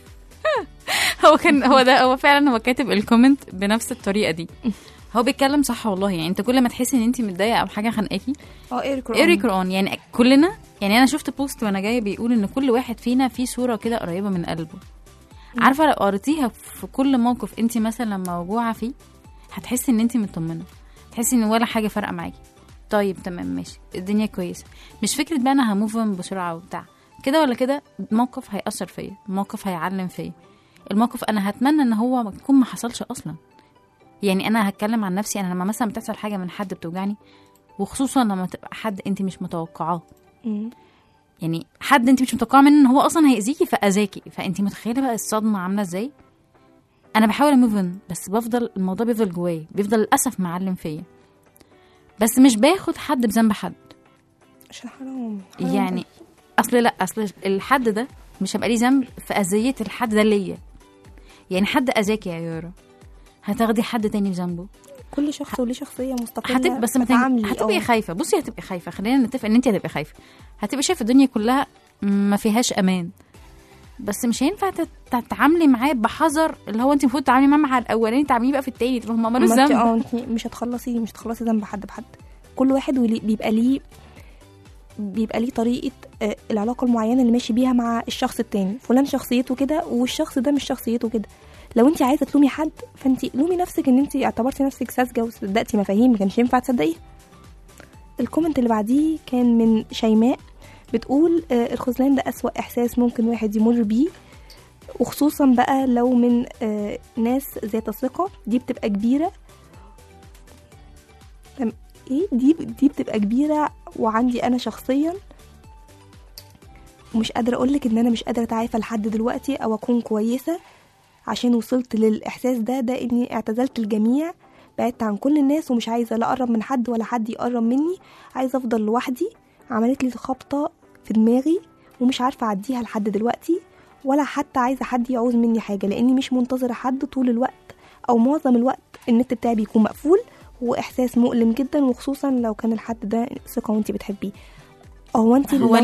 هو فعلا هو كاتب الكومنت بنفس الطريقه دي. هو بيتكلم صح والله. يعني انت كل ما تحسي ان انت متضايقه او حاجه خانقاكي، ايريك رون يعني كلنا. يعني انا شفت بوست وانا جايه بيقول ان كل واحد فينا فيه صوره كده قريبه من قلبه. عارفه لو قريتيها في كل موقف انت مثلا لما موجوعه فيه، هتحسي ان انت مطمنه، تحسي ان ولا حاجه فارقه معاكي. طيب تمام ماشي، الدنيا كويسه. مش فكره بقى انا هموفن بسرعه وبتاع كده ولا كده. موقف هيأثر فيا، موقف هيعلم فيا، الموقف انا هتمنى ان هو يكون ما حصلش اصلا. يعني انا هتكلم عن نفسي، انا لما مثلا بتحصل حاجه من حد بتوجعني، وخصوصا لما تبقى حد انت مش متوقعاه، يعني حد انت مش متوقعه منه ان هو اصلا هيأذيكي فأذاكي، فانت متخيله بقى الصدمه عامله ازاي. انا بحاول اموفن، بس الموضوع بيفضل جوايا، بيفضل للاسف معلم فيا، بس مش باخد حد بذنب حد عشان حرام. يعني اصل الحد ده مش هيبقى ليه ذنب في اذيه الحد ده ليا. يعني حد اذاكي يا يارا، هتاخدي حد تاني بذنبه؟ كل شخص وليه شخصيه مستقله. بس هتبقي خايفه. بصي هتبقي خايفه، خلينا نتفق ان انت هتبقي خايفه، هتبقي شايفه الدنيا كلها ما فيهاش امان. بس مش هينفع تتعاملي معاه بحذر، اللي هو انت المفروض تتعاملي معاه مع الاولاني، تعامليه بقى في التاني. طب هم مالوش ذنب. انت مش هتخلصي ذنب حد بحد. كل واحد بيبقى ليه طريقه العلاقه المعينه اللي ماشي بيها مع الشخص التاني. فلان شخصيته كده والشخص ده مش شخصيته كده. لو انت عايزه تلومي حد، فانت لومي نفسك ان انت اعتبرتي نفسك ساذجه وصدقتي مفاهيم ما كانش ينفع تصدقيها. الكومنت اللي بعديه كان من شيماء، بتقول الخذلان ده أسوأ إحساس ممكن واحد يمر بيه، وخصوصا بقى لو من ناس ذات ثقة. دي بتبقى كبيرة. دي بتبقى كبيرة. وعندي أنا شخصيا ومش قادرة أقولك إن أنا مش قادرة أتعافى لحد دلوقتي أو أكون كويسة، عشان وصلت للإحساس ده إني اعتزلت الجميع، بعدت عن كل الناس ومش عايزة لا أقرب من حد ولا حد يقرب مني، عايزة أفضل لوحدي. عملت لي خبطة في دماغي ومش عارفة أعديها لحد دلوقتي، ولا حتى عايزة حد يعوز مني حاجة، لأني مش منتظرة حد طول الوقت أو معظم الوقت. النت بتاعي بيكون مقفول، وإحساس مؤلم جدا، وخصوصا لو كان الحد ده ثقة وانتي بتحبيه. هو انت لو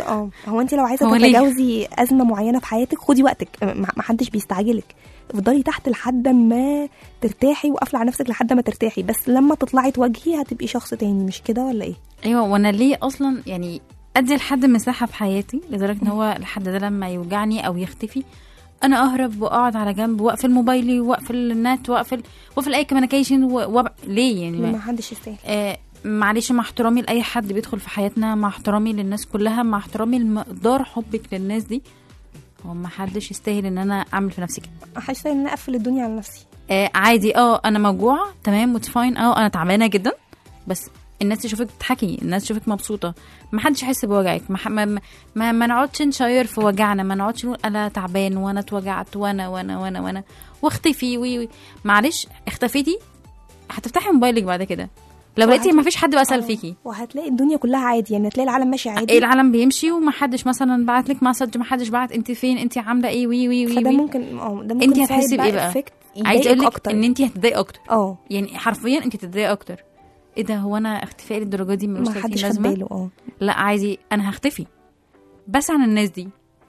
عايزه تتجاوزي ازمه معينه في حياتك، خدي وقتك، ما حدش بيستعجلك. افضلي تحت لحد ما ترتاحي، وقفلي على نفسك لحد ما ترتاحي، بس لما تطلعي تواجهي هتبقي شخص تاني، مش كده ولا ايه؟ ايوه. وانا ليه اصلا يعني ادي لحد مساحه في حياتي لدرجه ان هو الحد ده لما يوجعني او يختفي انا اهرب واقعد على جنب واقفل موبايلي واقفل النت واقفل اي كوميونيكيشن ليه يعني؟ ما حدش يستاهل. معلش، مع احترامي لاي حد بيدخل في حياتنا، مع احترامي للناس كلها، مع احترامي لمقدار حبك للناس دي، هو ما حدش يستاهل ان انا اعمل في نفسي كده. حاسه ان انا اقفل الدنيا على نفسي. عادي. انا موجوعه تمام وتفاين. انا تعبانه جدا، بس الناس تشوفك بتضحكي، الناس تشوفك مبسوطه، ما حدش يحس بوجعك. ما نقعدش نشير في وجعنا، ما نقعدش نقول انا تعبان وانا اتوجعت وانا واختفي وي. معلش، اختفيتي هتفتحي موبايلك بعد كده لو لقيتي ما فيش حد بقى سأل فيكي، وهتلاقي الدنيا كلها عادي. يعني هتلاقي العالم ماشي عادي، العالم بيمشي وما حدش مثلا بعت لك مسج، ما حدش بعت انت فين، انت عامله ايه وي. فده ممكن انت هتحسي بايه بقى؟ عايز اقول لك ان انت هتضايقي اكتر. يعني حرفيا انت هتضايقي اكتر. ايه ده، هو انا اختفائي للدرجه دي ما حدش خد باله؟ لا عادي، انا هختفي بس عن الناس دي.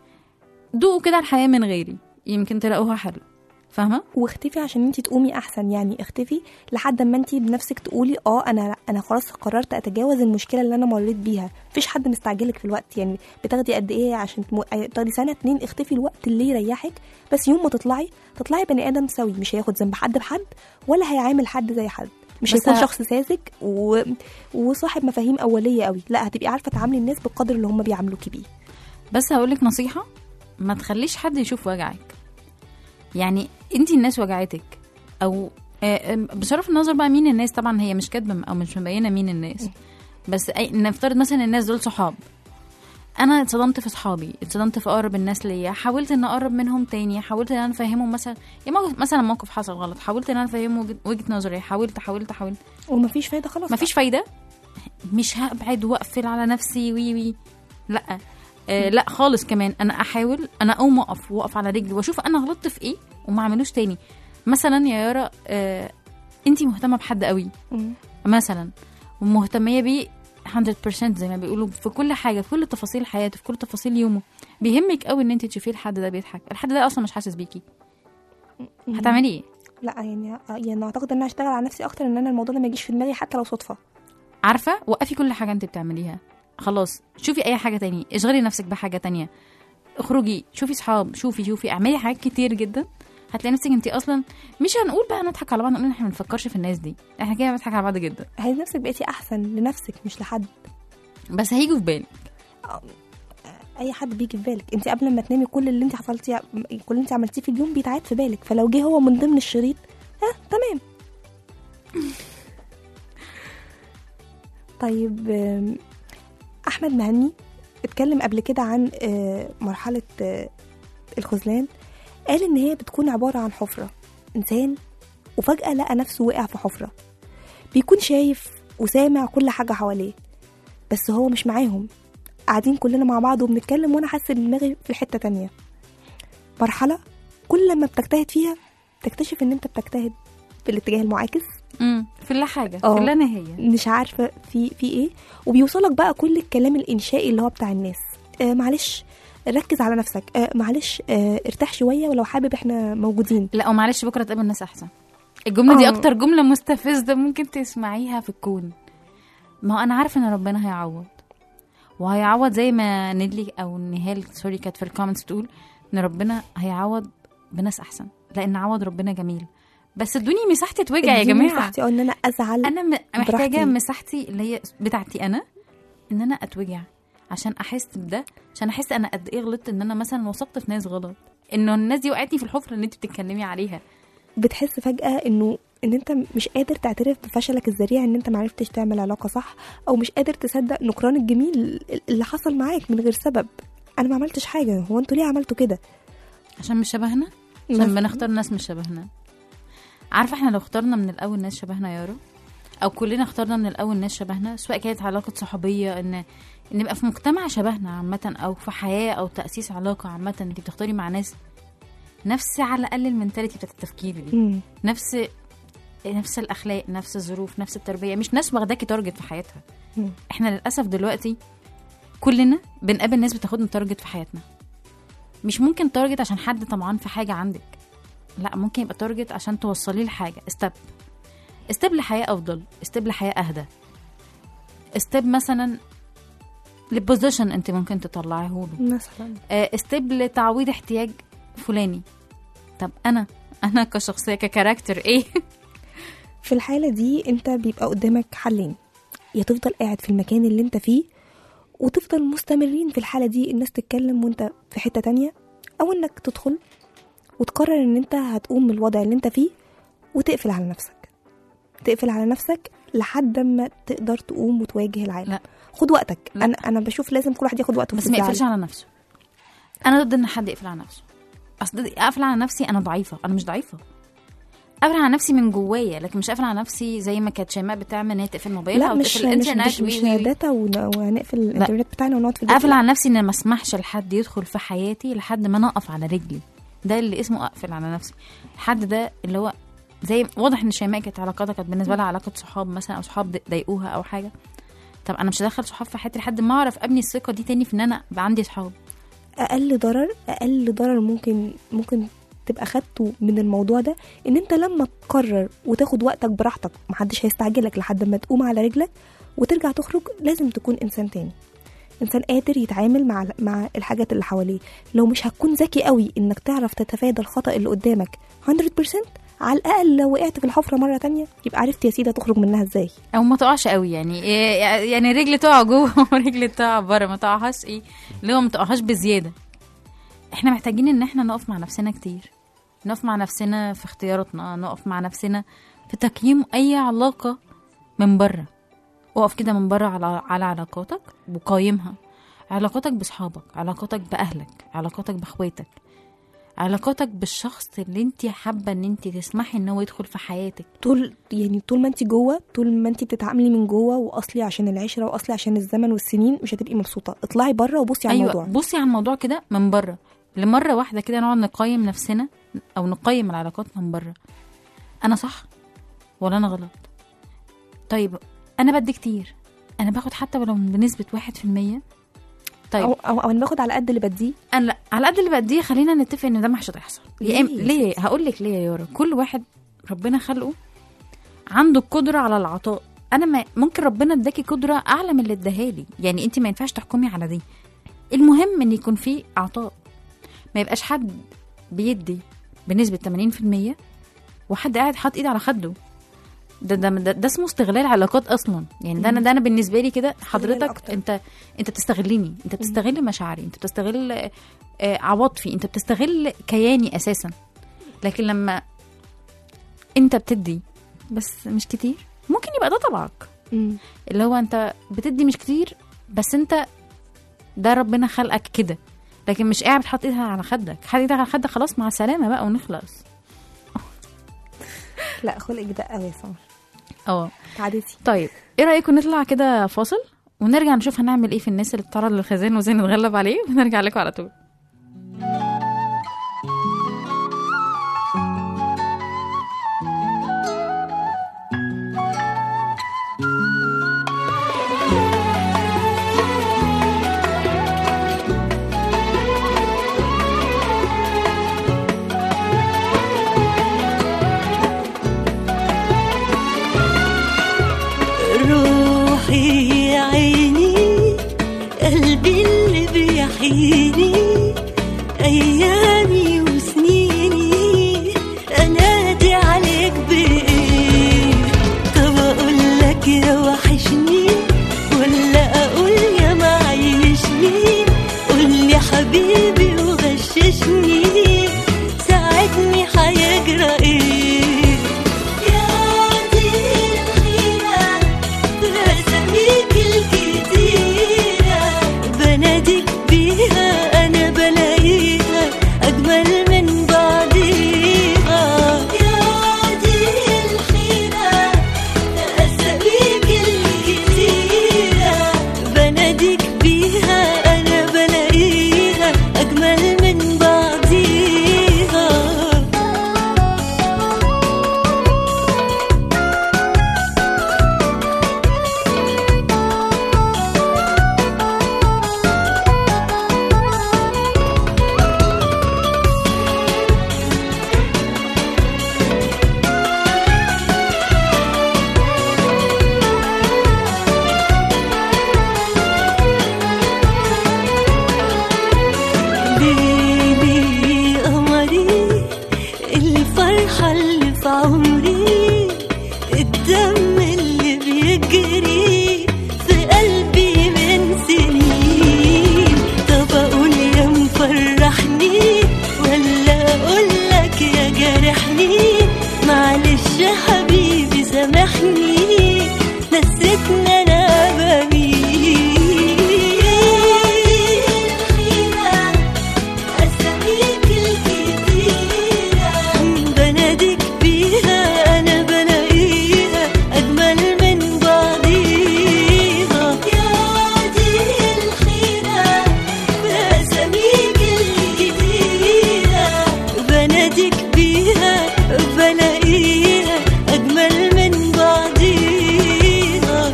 دوقوا كده الحياه من غيري، يمكن تلاقوها حلو، فاهمه؟ واختفي عشان انت تقومي احسن. يعني اختفي لحد ما انت بنفسك تقولي انا خلاص قررت اتجاوز المشكله اللي انا مريت بيها. مفيش حد مستعجلك في الوقت. يعني بتاخدي قد ايه عشان تاخدي سنه 2؟ اختفي الوقت اللي يريحك، بس يوم ما تطلعي بني ادم سوي، مش هياخد ذنب حد بحد، ولا هيعامل حد زي حد، مش هيكون شخص ساذج وصاحب مفاهيم اوليه قوي. لا، هتبقي عارفه تعاملي الناس بالقدر اللي هم بيعاملوكي بيه. بس هقولك نصيحه، ما تخليش حد يشوف وجعك. يعني انتي الناس وجعتك، او بصرف النظر بقى مين الناس، طبعا هي مش كاتبه او مش مبينه مين الناس، بس نفترض مثلا الناس دول صحاب، انا اتصدمت في صحابي، اتصدمت في اقرب الناس ليا، حاولت ان اقرب منهم تاني، حاولت ان انا افهمهم مثلا مثلا موقف حصل غلط، حاولت ان انا افهمهم وجهة نظري، حاولت ومفيش فايده خلاص. مفيش فايده. مش هبعد واقفل على نفسي وي لا. لا خالص. كمان انا احاول انا اقوم واقف على رجلي واشوف انا غلطت في ايه وما اعملوش تاني. مثلا يا يارا انتي مهتمه بحد قوي مثلا، ومهتميه بيه 100% زي ما بيقولوا في كل حاجه، في كل تفاصيل حياته، في كل تفاصيل يومه، بيهمك قوي ان انت تشوفي الحد ده بيضحك، الحد ده اصلا مش حاسس بيكي، هتعملي ايه؟ لا يعني اعتقد ان انا اشتغل على نفسي اكتر، ان انا الموضوع ده ما يجيش في دماغي حتى لو صدفه. عارفه، وقفي كل حاجه انت بتعمليها، خلاص شوفي اي حاجه تاني، اشغلي نفسك بحاجه تانية، اخرجي، شوفي صحاب، شوفي اعملي حاجات كتير جدا، هتلاقي نفسك انت اصلا مش هنقول بقى نضحك على بعض، نقول احنا ما بنفكرش في الناس دي، احنا كده بنضحك على بعض جدا. هي نفسك بقيتي احسن لنفسك مش لحد، بس هيجوا في بالك. اي حد بيجي في بالك. انت قبل ما تنامي كل اللي انت حصلتيه، كل اللي انت عملتيه في اليوم بيتعاد في بالك، فلو جه هو من ضمن الشريط تمام. طيب احمد مهني اتكلم قبل كده عن مرحله الخذلان، قال ان هي بتكون عباره عن حفره، انسان وفجاه لقى نفسه وقع في حفره، بيكون شايف وسامع كل حاجه حواليه بس هو مش معاهم، قاعدين كلنا مع بعض وبنتكلم وانا حاسه ان دماغي في الحته تانية. مرحله كل ما بتجتهد فيها تكتشف ان انت بتجتهد في الاتجاه المعاكس، في لا حاجه في لا نهايه، مش عارفه في ايه، وبيوصلك بقى كل الكلام الانشائي اللي هو بتاع الناس. معلش ركز على نفسك، معلش ارتاح شويه ولو حابب احنا موجودين، لا ومعلش بكره تقابل ناس احسن. الجمله دي اكتر جمله مستفزه ممكن تسمعيها في الكون. ما هو انا عارفه ان ربنا هيعوض، وهيعوض زي ما نيلي او نهال سوري كانت في الكومنتس تقول ان ربنا هيعوض بناس احسن، لان عوض ربنا جميل. بس ادوني مساحتي اتوجع يا جماعه، مساحتي ان انا ازعل، انا محتاجه مساحتي اللي هي بتاعتي انا، ان انا اتوجع عشان احس بده، عشان احس انا قد ايه غلطت، ان انا مثلا وثقت في ناس غلط، انه الناس دي وقعتني في الحفره اللي انت بتتكلمي عليها. بتحس فجاه ان انت مش قادر تعترف بفشلك الذريع، ان انت معرفتش تعمل علاقه صح، او مش قادر تصدق نكران الجميل اللي حصل معاك من غير سبب. انا ما عملتش حاجه، هو انتوا ليه عملتوا كده؟ عشان مش شبهنا، عشان بنختار ناس مش شبهنا. عارفه احنا لو اخترنا من الاول ناس شبهنا يا يارا، او كلنا اخترنا من الاول ناس شبهنا، سواء كانت علاقه صحوبيه، ان نبقى في مجتمع شبهنا عامه، او في حياه او تاسيس علاقه عامه، انت بتختاري مع نفس على الاقل المنتاليتي بتاعت التفكير دي، نفس الاخلاق، نفس الظروف، نفس التربيه، مش ناس واخداكي تارجت في حياتها. احنا للاسف دلوقتي كلنا بنقابل ناس بتاخدنا تارجت في حياتنا. مش ممكن تارجت عشان حد طمعان في حاجه عندك، لا، ممكن يبقى تارجت عشان توصلي لحاجه، استب لحياه افضل، استب لحياه اهدى، استب مثلا لبوزيشن انت ممكن تطلعيه له مثلا، استب لتعويض احتياج فلاني. طب انا كشخصيه ككاركتر ايه؟ في الحاله دي انت بيبقى قدامك حلين، يا تفضل قاعد في المكان اللي انت فيه وتفضل مستمرين في الحاله دي، الناس تتكلم وانت في حته تانية، او انك تدخل وتقرر ان انت هتقوم من الوضع اللي انت فيه وتقفل على نفسك لحد ما تقدر تقوم وتواجه العالم. لا. خد وقتك. لا. انا بشوف لازم كل واحد ياخد وقته، بس ما يقفلش على نفسه. انا ضد ان حد يقفل على نفسه، اصل اقفل على نفسي انا ضعيفه، انا مش ضعيفه، اقفل على نفسي من جوايا، لكن مش اقفل على نفسي زي ما كانت شيماء بتعمل ان هي تقفل موبايلها او تقفل الانترنت، مش داتا ونقفل الانترنت بتاعنا ونقعد في البيت. اقفل على نفسي ان ما اسمحش لحد يدخل في حياتي لحد ما انا اقف على رجلي، ده اللي اسمه اقفل على نفسي. الحد ده اللي هو زي واضح ان شيماء كانت علاقتها كانت بالنسبه لها علاقه صحاب مثلا، او صحاب ضايقوها او حاجه. طب انا مش هدخل صحاب في حياتي لحد ما اعرف ابني الثقه دي تاني في ان انا يبقى عندي صحاب. اقل ضرر ممكن تبقى خدته من الموضوع ده، ان انت لما تقرر وتاخد وقتك براحتك، محدش هيستعجلك لحد ما تقوم على رجلك وترجع تخرج، لازم تكون انسان تاني، انسان قادر يتعامل مع الحاجات اللي حواليه. لو مش هتكون ذكي قوي انك تعرف تتفادى الخطأ اللي قدامك 100%، على الاقل لو وقعت في الحفره مره تانية يبقى عرفت يا سيدة تخرج منها ازاي، او ما تقعش قوي، يعني رجل تقع جوه ورجل تقع بره، ما تقعهاش اللي هو ما تقعهاش بزياده. احنا محتاجين ان احنا نقف مع نفسنا كتير، نقف مع نفسنا في اختياراتنا، نقف مع نفسنا في تقييم اي علاقه من بره. اقف كده من بره على علاقاتك وقايمها، علاقاتك بصحابك، علاقاتك باهلك، علاقاتك باخواتك، علاقاتك بالشخص اللي انت حابه ان انت تسمحي ان هو يدخل في حياتك. طول ما انت جوه، طول ما انت بتتعاملي من جوه واصلي عشان العشره واصلي عشان الزمن والسنين، مش هتبقي مبسوطه. اطلعي بره وبصي على الموضوع. بصي على الموضوع كده من بره، لمره واحده كده نقعد نقيم نفسنا او نقيم العلاقات من بره. انا صح ولا انا غلط؟ طيب انا بدي كتير، انا باخد حتى ولو بنسبه 1%. طيب او انا باخد على قد اللي بديه. انا لا، على قد اللي بديه. خلينا نتفق ان ده مش هيحصل. ليه؟ هقول لك ليه يا يارا. كل واحد ربنا خلقه عنده القدره على العطاء. انا ممكن ربنا اداكي قدره اعلى من اللي اداهالي، يعني انت ما ينفعش تحكمي على دي. المهم ان يكون في عطاء، ما يبقاش حد بيدي بنسبه 80% وحد قاعد حاطط ايد على خده. ده اسمه استغلال علاقات اصلا. يعني ده انا بالنسبه لي كده. حضرتك انت بتستغلني، انت بتستغل مشاعري، انت بتستغل عواطفي، انت بتستغل كياني اساسا. لكن لما انت بتدي بس مش كتير، ممكن يبقى ده طبعك. اللي هو انت بتدي مش كتير، بس انت ده ربنا خلقك كده. لكن مش قاعد بتحط ايدها على خدك، حط ايدها على خدك، خلاص مع السلامه بقى ونخلص. لا خلقك ده قوي يا سمر. تعديتي. طيب ايه رايكم نطلع كده فاصل ونرجع نشوف هنعمل ايه في الناس اللي بتتعرض للخزان وازاي نتغلب عليه، ونرجع لكم على طول. أيامي وسنيني أنادي عليك بإيه؟ طب أقول لك يا وحشني ولا أقول يا معيشني؟ قول لي حبيبي وغششني، ساعدني حيجرى إيه؟ يا دي الحيرة بأساميك الكتيرة بناديك بيها أنا بلاقيها أجمل من بعضيها. يا دي الحيرة أساميك الكتيرة بناديك بيها أنا بلاقيها أجمل من بعضيها. ليلي قمري الفرحة اللي في عمري، الدم اللي بيجري في قلبي من سنين. طب أقول يا مفرحني ولا أقول لك يا جرحني؟ معلش يا حبيبي سامحني، نسيتني أنا بمين. بناديك بيها أنا بلاقيها أجمل من بعضيها. يا دي الحيرة بأساميك الكتيرة بناديك بيها بلاقيها أجمل من بعضيها.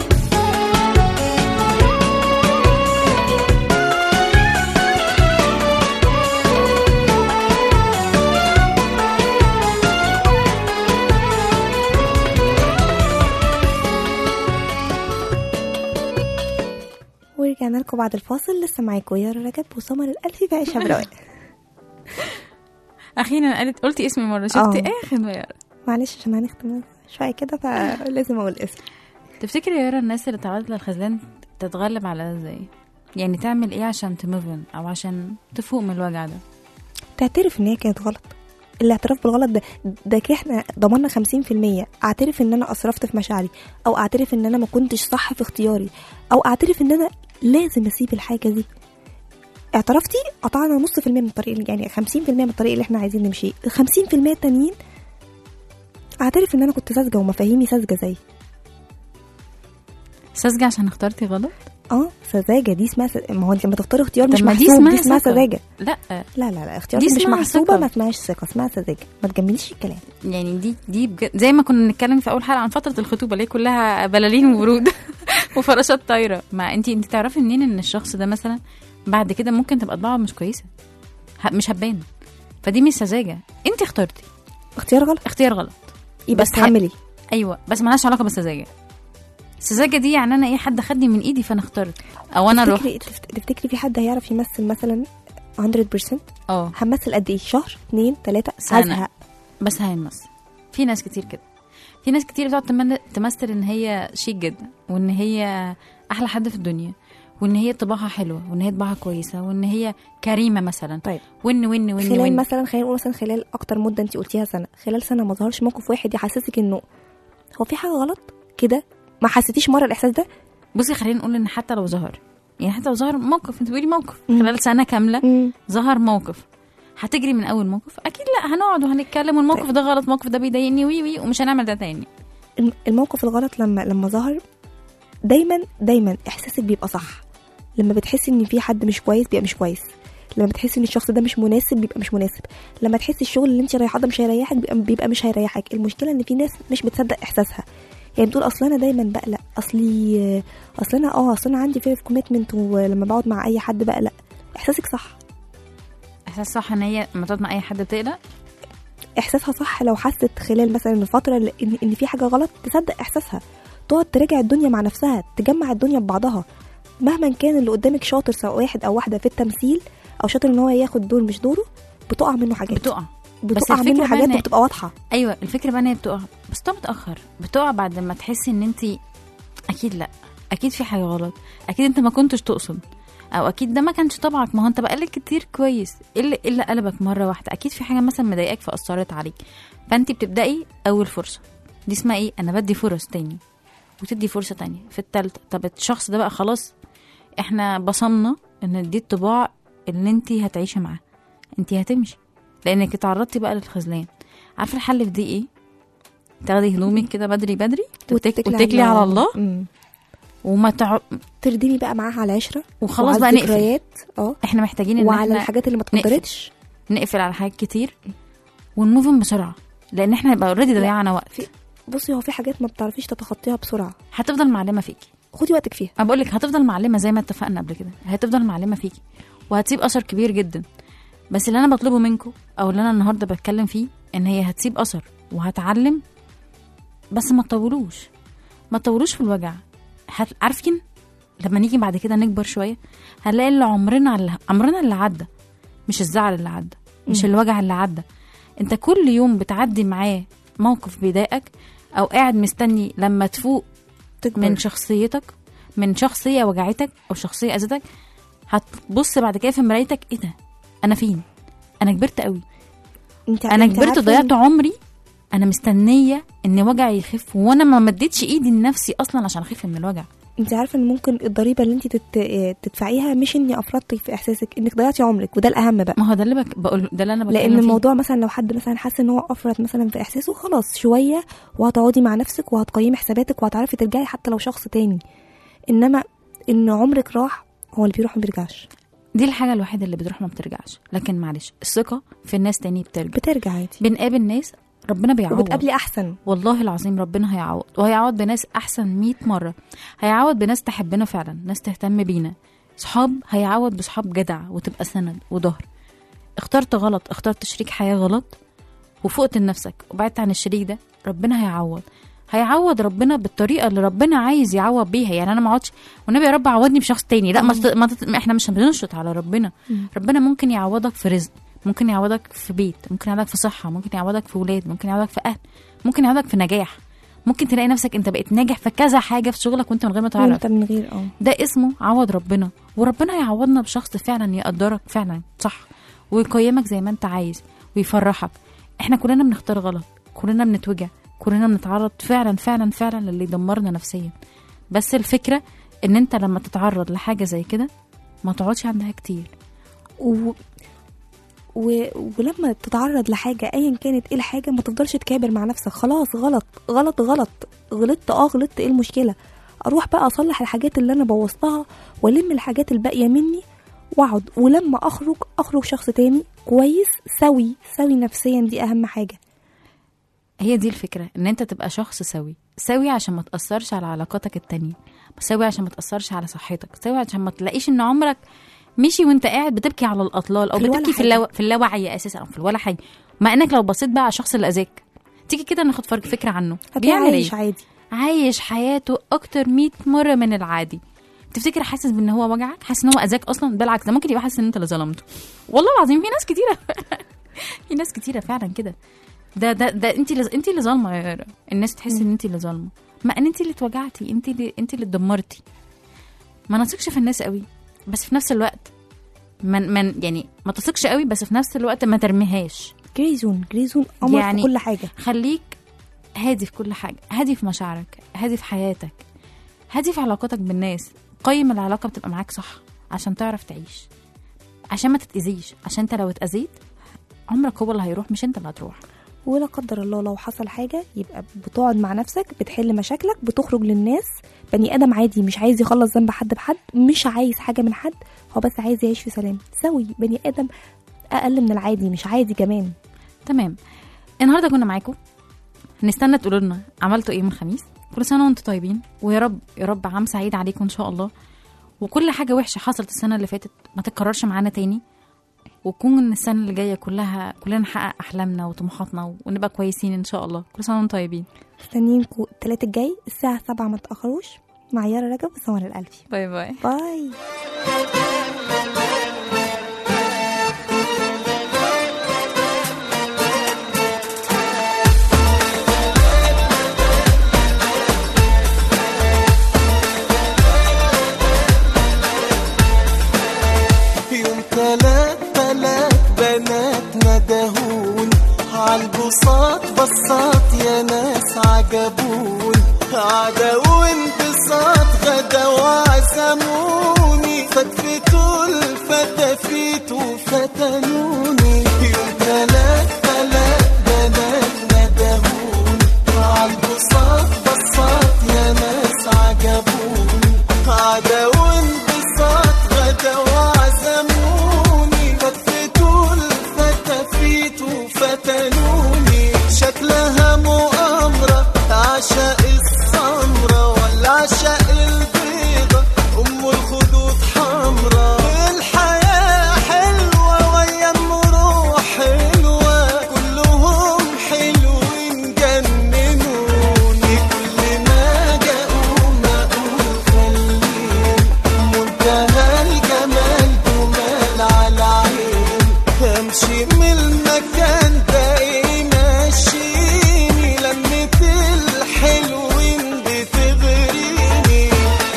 ورجعنا لكم بعد الفاصل. لسه معاكم يارا رجب وسمر الألفي في عيشة برواق. اخيرا قلتي اسمي مره. شفتي اخر يا يارا؟ معلش عشان هنختم شويه كده فلازم اقول اسم. تفتكري يا يارا الناس اللي تعرضت للخذلان تتغلب على ده ازاي؟ يعني تعمل ايه عشان تموفن او عشان تفوق من الوجع ده؟ تعترف ان هي كانت غلط. الاعتراف بالغلط ده كده احنا ضمننا 50%. اعترف ان انا اسرفت في مشاعري، او اعترف ان انا ما كنتش صح في اختياري، او اعترف ان انا لازم اسيب الحاجه دي. اعترفتي قطعنا نص في المية من الطريق، يعني 50% من الطريق اللي احنا عايزين نمشيه. 50% التانيين اعترف ان انا كنت ساذجه ومفاهيمي ساذجه زي ساذجه عشان اخترتي غلط. سذاجه دي اسمها ما هو انت لما تختاري اختيار طب مش ما دي محسوب اسمها دي اسمها ثقة. سذاجه. لا لا اختيار دي مش اسمها محسوبه ثقة. ما اسمهاش ثقه، اسمها سذاجه. ما تجمليش الكلام. يعني دي بجد زي ما كنا بنتكلم في اول حلقه عن فتره الخطوبه اللي هي كلها بلالين وورود وفراشات طايره. ما انت تعرفي منين ان الشخص ده مثلا بعد كده ممكن تبقى طباعه مش كويسه، مش هتبان. فدي مش سذاجه، انت اخترتي اختيار غلط يبقى تحملي. ايوه بس مالهاش علاقه بالسذاجه. السذاجه دي يعني انا حد خدني من ايدي فانا اخترت، او انا رحت. تفتكري في حد هيعرف يمثل مثلا 100%؟ همثل قد ايه؟ شهر 2 3 سنه بس هيمثل. في ناس كتير كده، في ناس كتير بتقعد تمثل ان هي شيك جدا، وان هي احلى حد في الدنيا، وان هي طباعها حلوه، وان هي طباعها كويسه، وان هي كريمه مثلا. طيب وين خلال مثلا خلينا نقول مثلا خلال اكتر مده انت قلتيها سنه، خلال سنه ما ظهرش موقف واحد يحسسك انه هو في حاجه غلط كده؟ ما حسيتيش مره الاحساس ده؟ بصي خلينا نقول ان حتى لو ظهر، يعني حتى لو ظهر موقف، انت بتقولي موقف خلال سنه كامله ظهر موقف، هتجري من اول موقف؟ اكيد لا، هنقعد وهنتكلم والموقف ده غلط، الموقف ده بيضايقني وي ومش هنعمل ده تاني. الموقف الغلط لما ظهر دايما احساسك بيبقى صح. لما بتحسي ان في حد مش كويس بيبقى مش كويس، لما بتحسي ان الشخص ده مش مناسب بيبقى مش مناسب، لما تحسي الشغل اللي انت رايحاه ده مش هيريحك بيبقى مش هيريحك. المشكله ان في ناس مش بتصدق احساسها، يعني بتقول اصل انا دايما بقلق، اصل انا عندي فير اوف كوميتمنت، ولما بقعد مع اي حد بقلق. احساسك صح، احساس صح ان هي لما تقعد مع اي حد بتقلق. احساسها صح لو حست خلال مثلا الفتره ان في حاجه غلط تصدق احساسها، تقعد تراجع الدنيا مع نفسها، تجمع الدنيا ببعضها. مهما كان اللي قدامك شاطر، سواء واحد او واحده في التمثيل، او شاطر ان هو ياخد دور مش دوره، بتقع منه حاجات، بتقع منه حاجات وبتبقى واضحه. ايوه الفكره بقى ان هي بتقع، بس بتقع متاخر، بتقع بعد ما تحسي ان انت اكيد لا، اكيد في حاجه غلط، اكيد انت ما كنتش تقصد، او اكيد ده ما كانش طبعك، ما هو انت بقالك كتير كويس، الا قلبك مره واحده، اكيد في حاجه مثلا مضايقاك فاثرت عليك. فانت بتبداي اول فرصه دي اسمها ايه؟ انا بدي فرص تاني، وتدي فرصه تانية في الثالثه. طب الشخص ده بقى خلاص احنا بصمنا ان دي الطباع اللي انت هتعيشي معاه، انت هتمشي لانك اتعرضتي بقى للخذلان. عارفه الحل في دي ايه؟ تاخدي هدومك كده بدري وتكلي على الله وما تردمي بقى معاها على العشره وخلاص بقى نقفل. احنا محتاجين ان وعلى الحاجات اللي ما تقدرتش نقفل على حاجات كتير ونموفن بسرعه، لان احنا يبقى اوريدي ضيعنا وقت. بصي هو في حاجات ما بتعرفيش تتخطيها بسرعه، هتفضل معلمه فيكي، خدي وقتك فيها. انا بقول لك هتفضل معلمه زي ما اتفقنا قبل كده، هتفضل معلمه فيكي وهتسيب اثر كبير جدا. بس اللي انا بطلبه منكم او اللي انا النهارده بتكلم فيه ان هي هتسيب اثر وهتعلم، بس ما تطولوش في الوجع. عارفين لما نيجي بعد كده نكبر شويه هنلاقي اللي عمرنا اللي عدى، مش الزعل اللي عدى، مش الوجع اللي عدى. انت كل يوم بتعدي معاه موقف بيضايقك، او قاعد مستني لما تفوق من شخصيتك، من شخصيه وجعتك او شخصيه اذتك، هتبص بعد كده في مرايتك، ايه ده؟ انا فين؟ انا كبرت قوي، انا كبرت، ضيعت عمري، انا مستنيه ان وجعي يخف وانا ما مديتش ايدي لنفسي اصلا عشان اخف من الوجع. انت عارفه ان ممكن الضريبه اللي انت تدفعيها مش اني افرطتي في احساسك، انك ضيعتي عمرك، وده الاهم بقى. ما هو ده اللي بقول، ده اللي انا بتكلم لان الموضوع مثلا لو حد مثلا حاسس ان هو افرط مثلا في احساسه، خلاص شويه وهتقعدي مع نفسك وهتقيمي حساباتك وهتعرفي ترجعي حتى لو شخص تاني. انما ان عمرك راح، هو اللي بيروح ما بيرجعش. دي الحاجه الوحيده اللي بتروح ما بترجعش. لكن معلش الثقه في الناس تاني بترجع عادي. بنقابل ناس ربنا بيعوض، وبتقابلي احسن، والله العظيم ربنا هيعوض، وهيعوض بناس احسن 100 مره. هيعوض بناس تحبنا فعلا، ناس تهتم بينا، صحاب هيعوض بصحاب جدع وتبقى سند وظهر. اخترت غلط، اخترت شريك حياه غلط وفقت لنفسك وبعدت عن الشريك ده، ربنا هيعوض ربنا بالطريقه اللي ربنا عايز يعوض بيها. يعني انا ما اقعدش والنبي يا رب عوضني بشخص تاني، لا احنا مش بنشرط على ربنا. ربنا ممكن يعوضك في رزق، ممكن يعوضك في بيت، ممكن يعوضك في صحة، ممكن يعوضك في ولاد، ممكن يعوضك في أهل، ممكن يعوضك في نجاح. ممكن تلاقي نفسك انت بقيت ناجح في كذا حاجة في شغلك وانت من غير ما تعرف، انت من غير ده اسمه عوض ربنا. وربنا يعوضنا بشخص فعلا يقدرك فعلا صح، ويقيمك زي ما انت عايز ويفرحك. احنا كلنا بنختار غلط، كلنا بنتوجع، كلنا بنتعرض فعلا فعلا فعلا للي يدمرنا نفسيا. بس الفكرة ان انت لما تتعرض لحاجة زي كده ما تقعدش عندها كتير، ولما تتعرض لحاجة ايا كانت ايه الحاجة، ما تفضلش تكابر مع نفسك. خلاص غلط غلط غلط، غلطت ايه المشكلة؟ اروح بقى اصلح الحاجات اللي انا بوظتها والم الحاجات الباقية مني واقعد، ولما اخرج شخص تاني كويس سوي نفسيا. دي اهم حاجة. هي دي الفكرة، ان انت تبقى شخص سوي عشان ما تأثرش على علاقاتك التانية، سوي عشان ما تأثرش على صحتك، سوي عشان ما تلاقيش ان عمرك مشي وانت قاعد بتبكي على الأطلال او بتبكي في اللاوعي اساسا او في ولا حاجة. مع انك لو بصيت بقى على الشخص اللي اذاك، تيجي كده ناخد فكرة عنه بيعمل عايش ايه؟ عادي، عايش حياته اكتر 100 مرة من العادي. تفتكر حاسس بان هو وجعك، حاسس ان هو اذاك اصلا؟ بالعكس، ده ممكن يبقى حاسس ان انت اللي ظلمته. والله العظيم في ناس كتيرة في ناس كتيرة فعلا كده. ده انت اللي ظالمه يا يارا. الناس تحس ان انت اللي ظالمه، ما ان انت اللي اتوجعتي، انت اللي اتدمرتي. ما نثقش في الناس قوي، بس في نفس الوقت يعني ما تثقش قوي، بس في نفس الوقت ما ترميهاش. جريزون امر يعني في كل حاجه. خليك هادي في كل حاجه، هادي في مشاعرك، هادي في حياتك، هادي في علاقاتك بالناس. قيم العلاقه بتبقى معاك صح عشان تعرف تعيش، عشان ما تتأذيش. عشان انت لو اتأذيت عمرك هو اللي هيروح، مش انت اللي هتروح. ولا قدر الله لو حصل حاجة، يبقى بتقعد مع نفسك، بتحل مشاكلك، بتخرج للناس. بني آدم عادي مش عايز يخلص ذنب حد بحد، مش عايز حاجة من حد، هو بس عايز يعيش في سلام. سوي بني آدم أقل من العادي، مش عادي كمان. تمام. النهاردة كنا معاكم، هنستنى تقولوا لنا عملتوا ايه من الخميس. كل سنة وانتم طيبين، ويا رب يا رب عام سعيد عليكم ان شاء الله. وكل حاجة وحشة حصلت السنة اللي فاتت ما تتكررش معانا تاني، وكون السنة اللي جاية كلنا نحقق أحلامنا وطموحاتنا ونبقى كويسين إن شاء الله. كل سنة وانتم طيبين. مستنيينكم الثلاث الجاي الساعة 7، ما تأخروش، مع يارا رجب وسمر الألفي. باي باي باي. عالبساط بساط يا ناس عجبون، عدا وانبساط غدا وعزموني، فتفتوا الفتافيت وفتنوني. يوم تلات بنات ندهون، عالبساط بساط يا ناس عجبون، عدا وانبساط غدا وعزموني، فتفتوا الفتافيت وفتنوني. شكلها مؤامرة، عشاء السمرة ولا عشاء البيضة، أم الخدود حمرة. الحياة حلوة ويا المروح حلوة، كلهم حلوين جننوني. كل ما جاءوا أقول خليهم، منتهى الجمال جمال على عين. امشي من المكان ده ماشيني، لمة الحلوين بتغريني.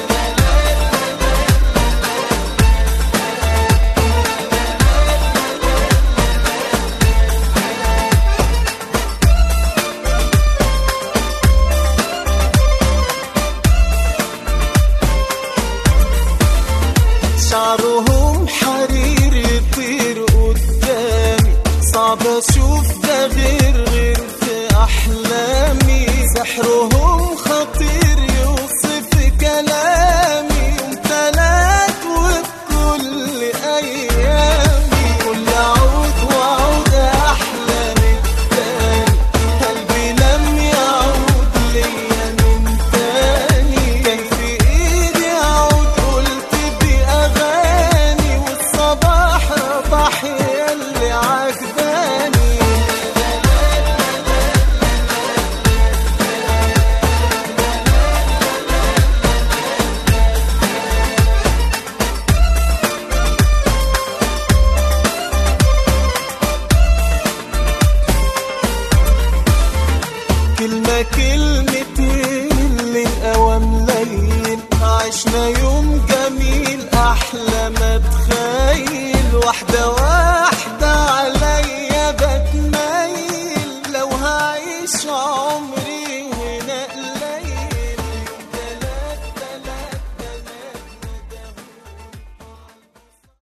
شعرهم حرير يطير قدامي، صعب اشوف ده غير في احلامي. سحرهم خطير يوصف كلامي، يوم تلات وبكل ايامي. كل عود وعود احلى من التاني، قلبي لم يعود ليا من تاني. كان في ايدي عود قلت باغاني، والصباح رباح ياللي عجباني. كلمة كلمتين للأوام ليل، عشنا يوم جميل أحلى ما تخيل. واحدة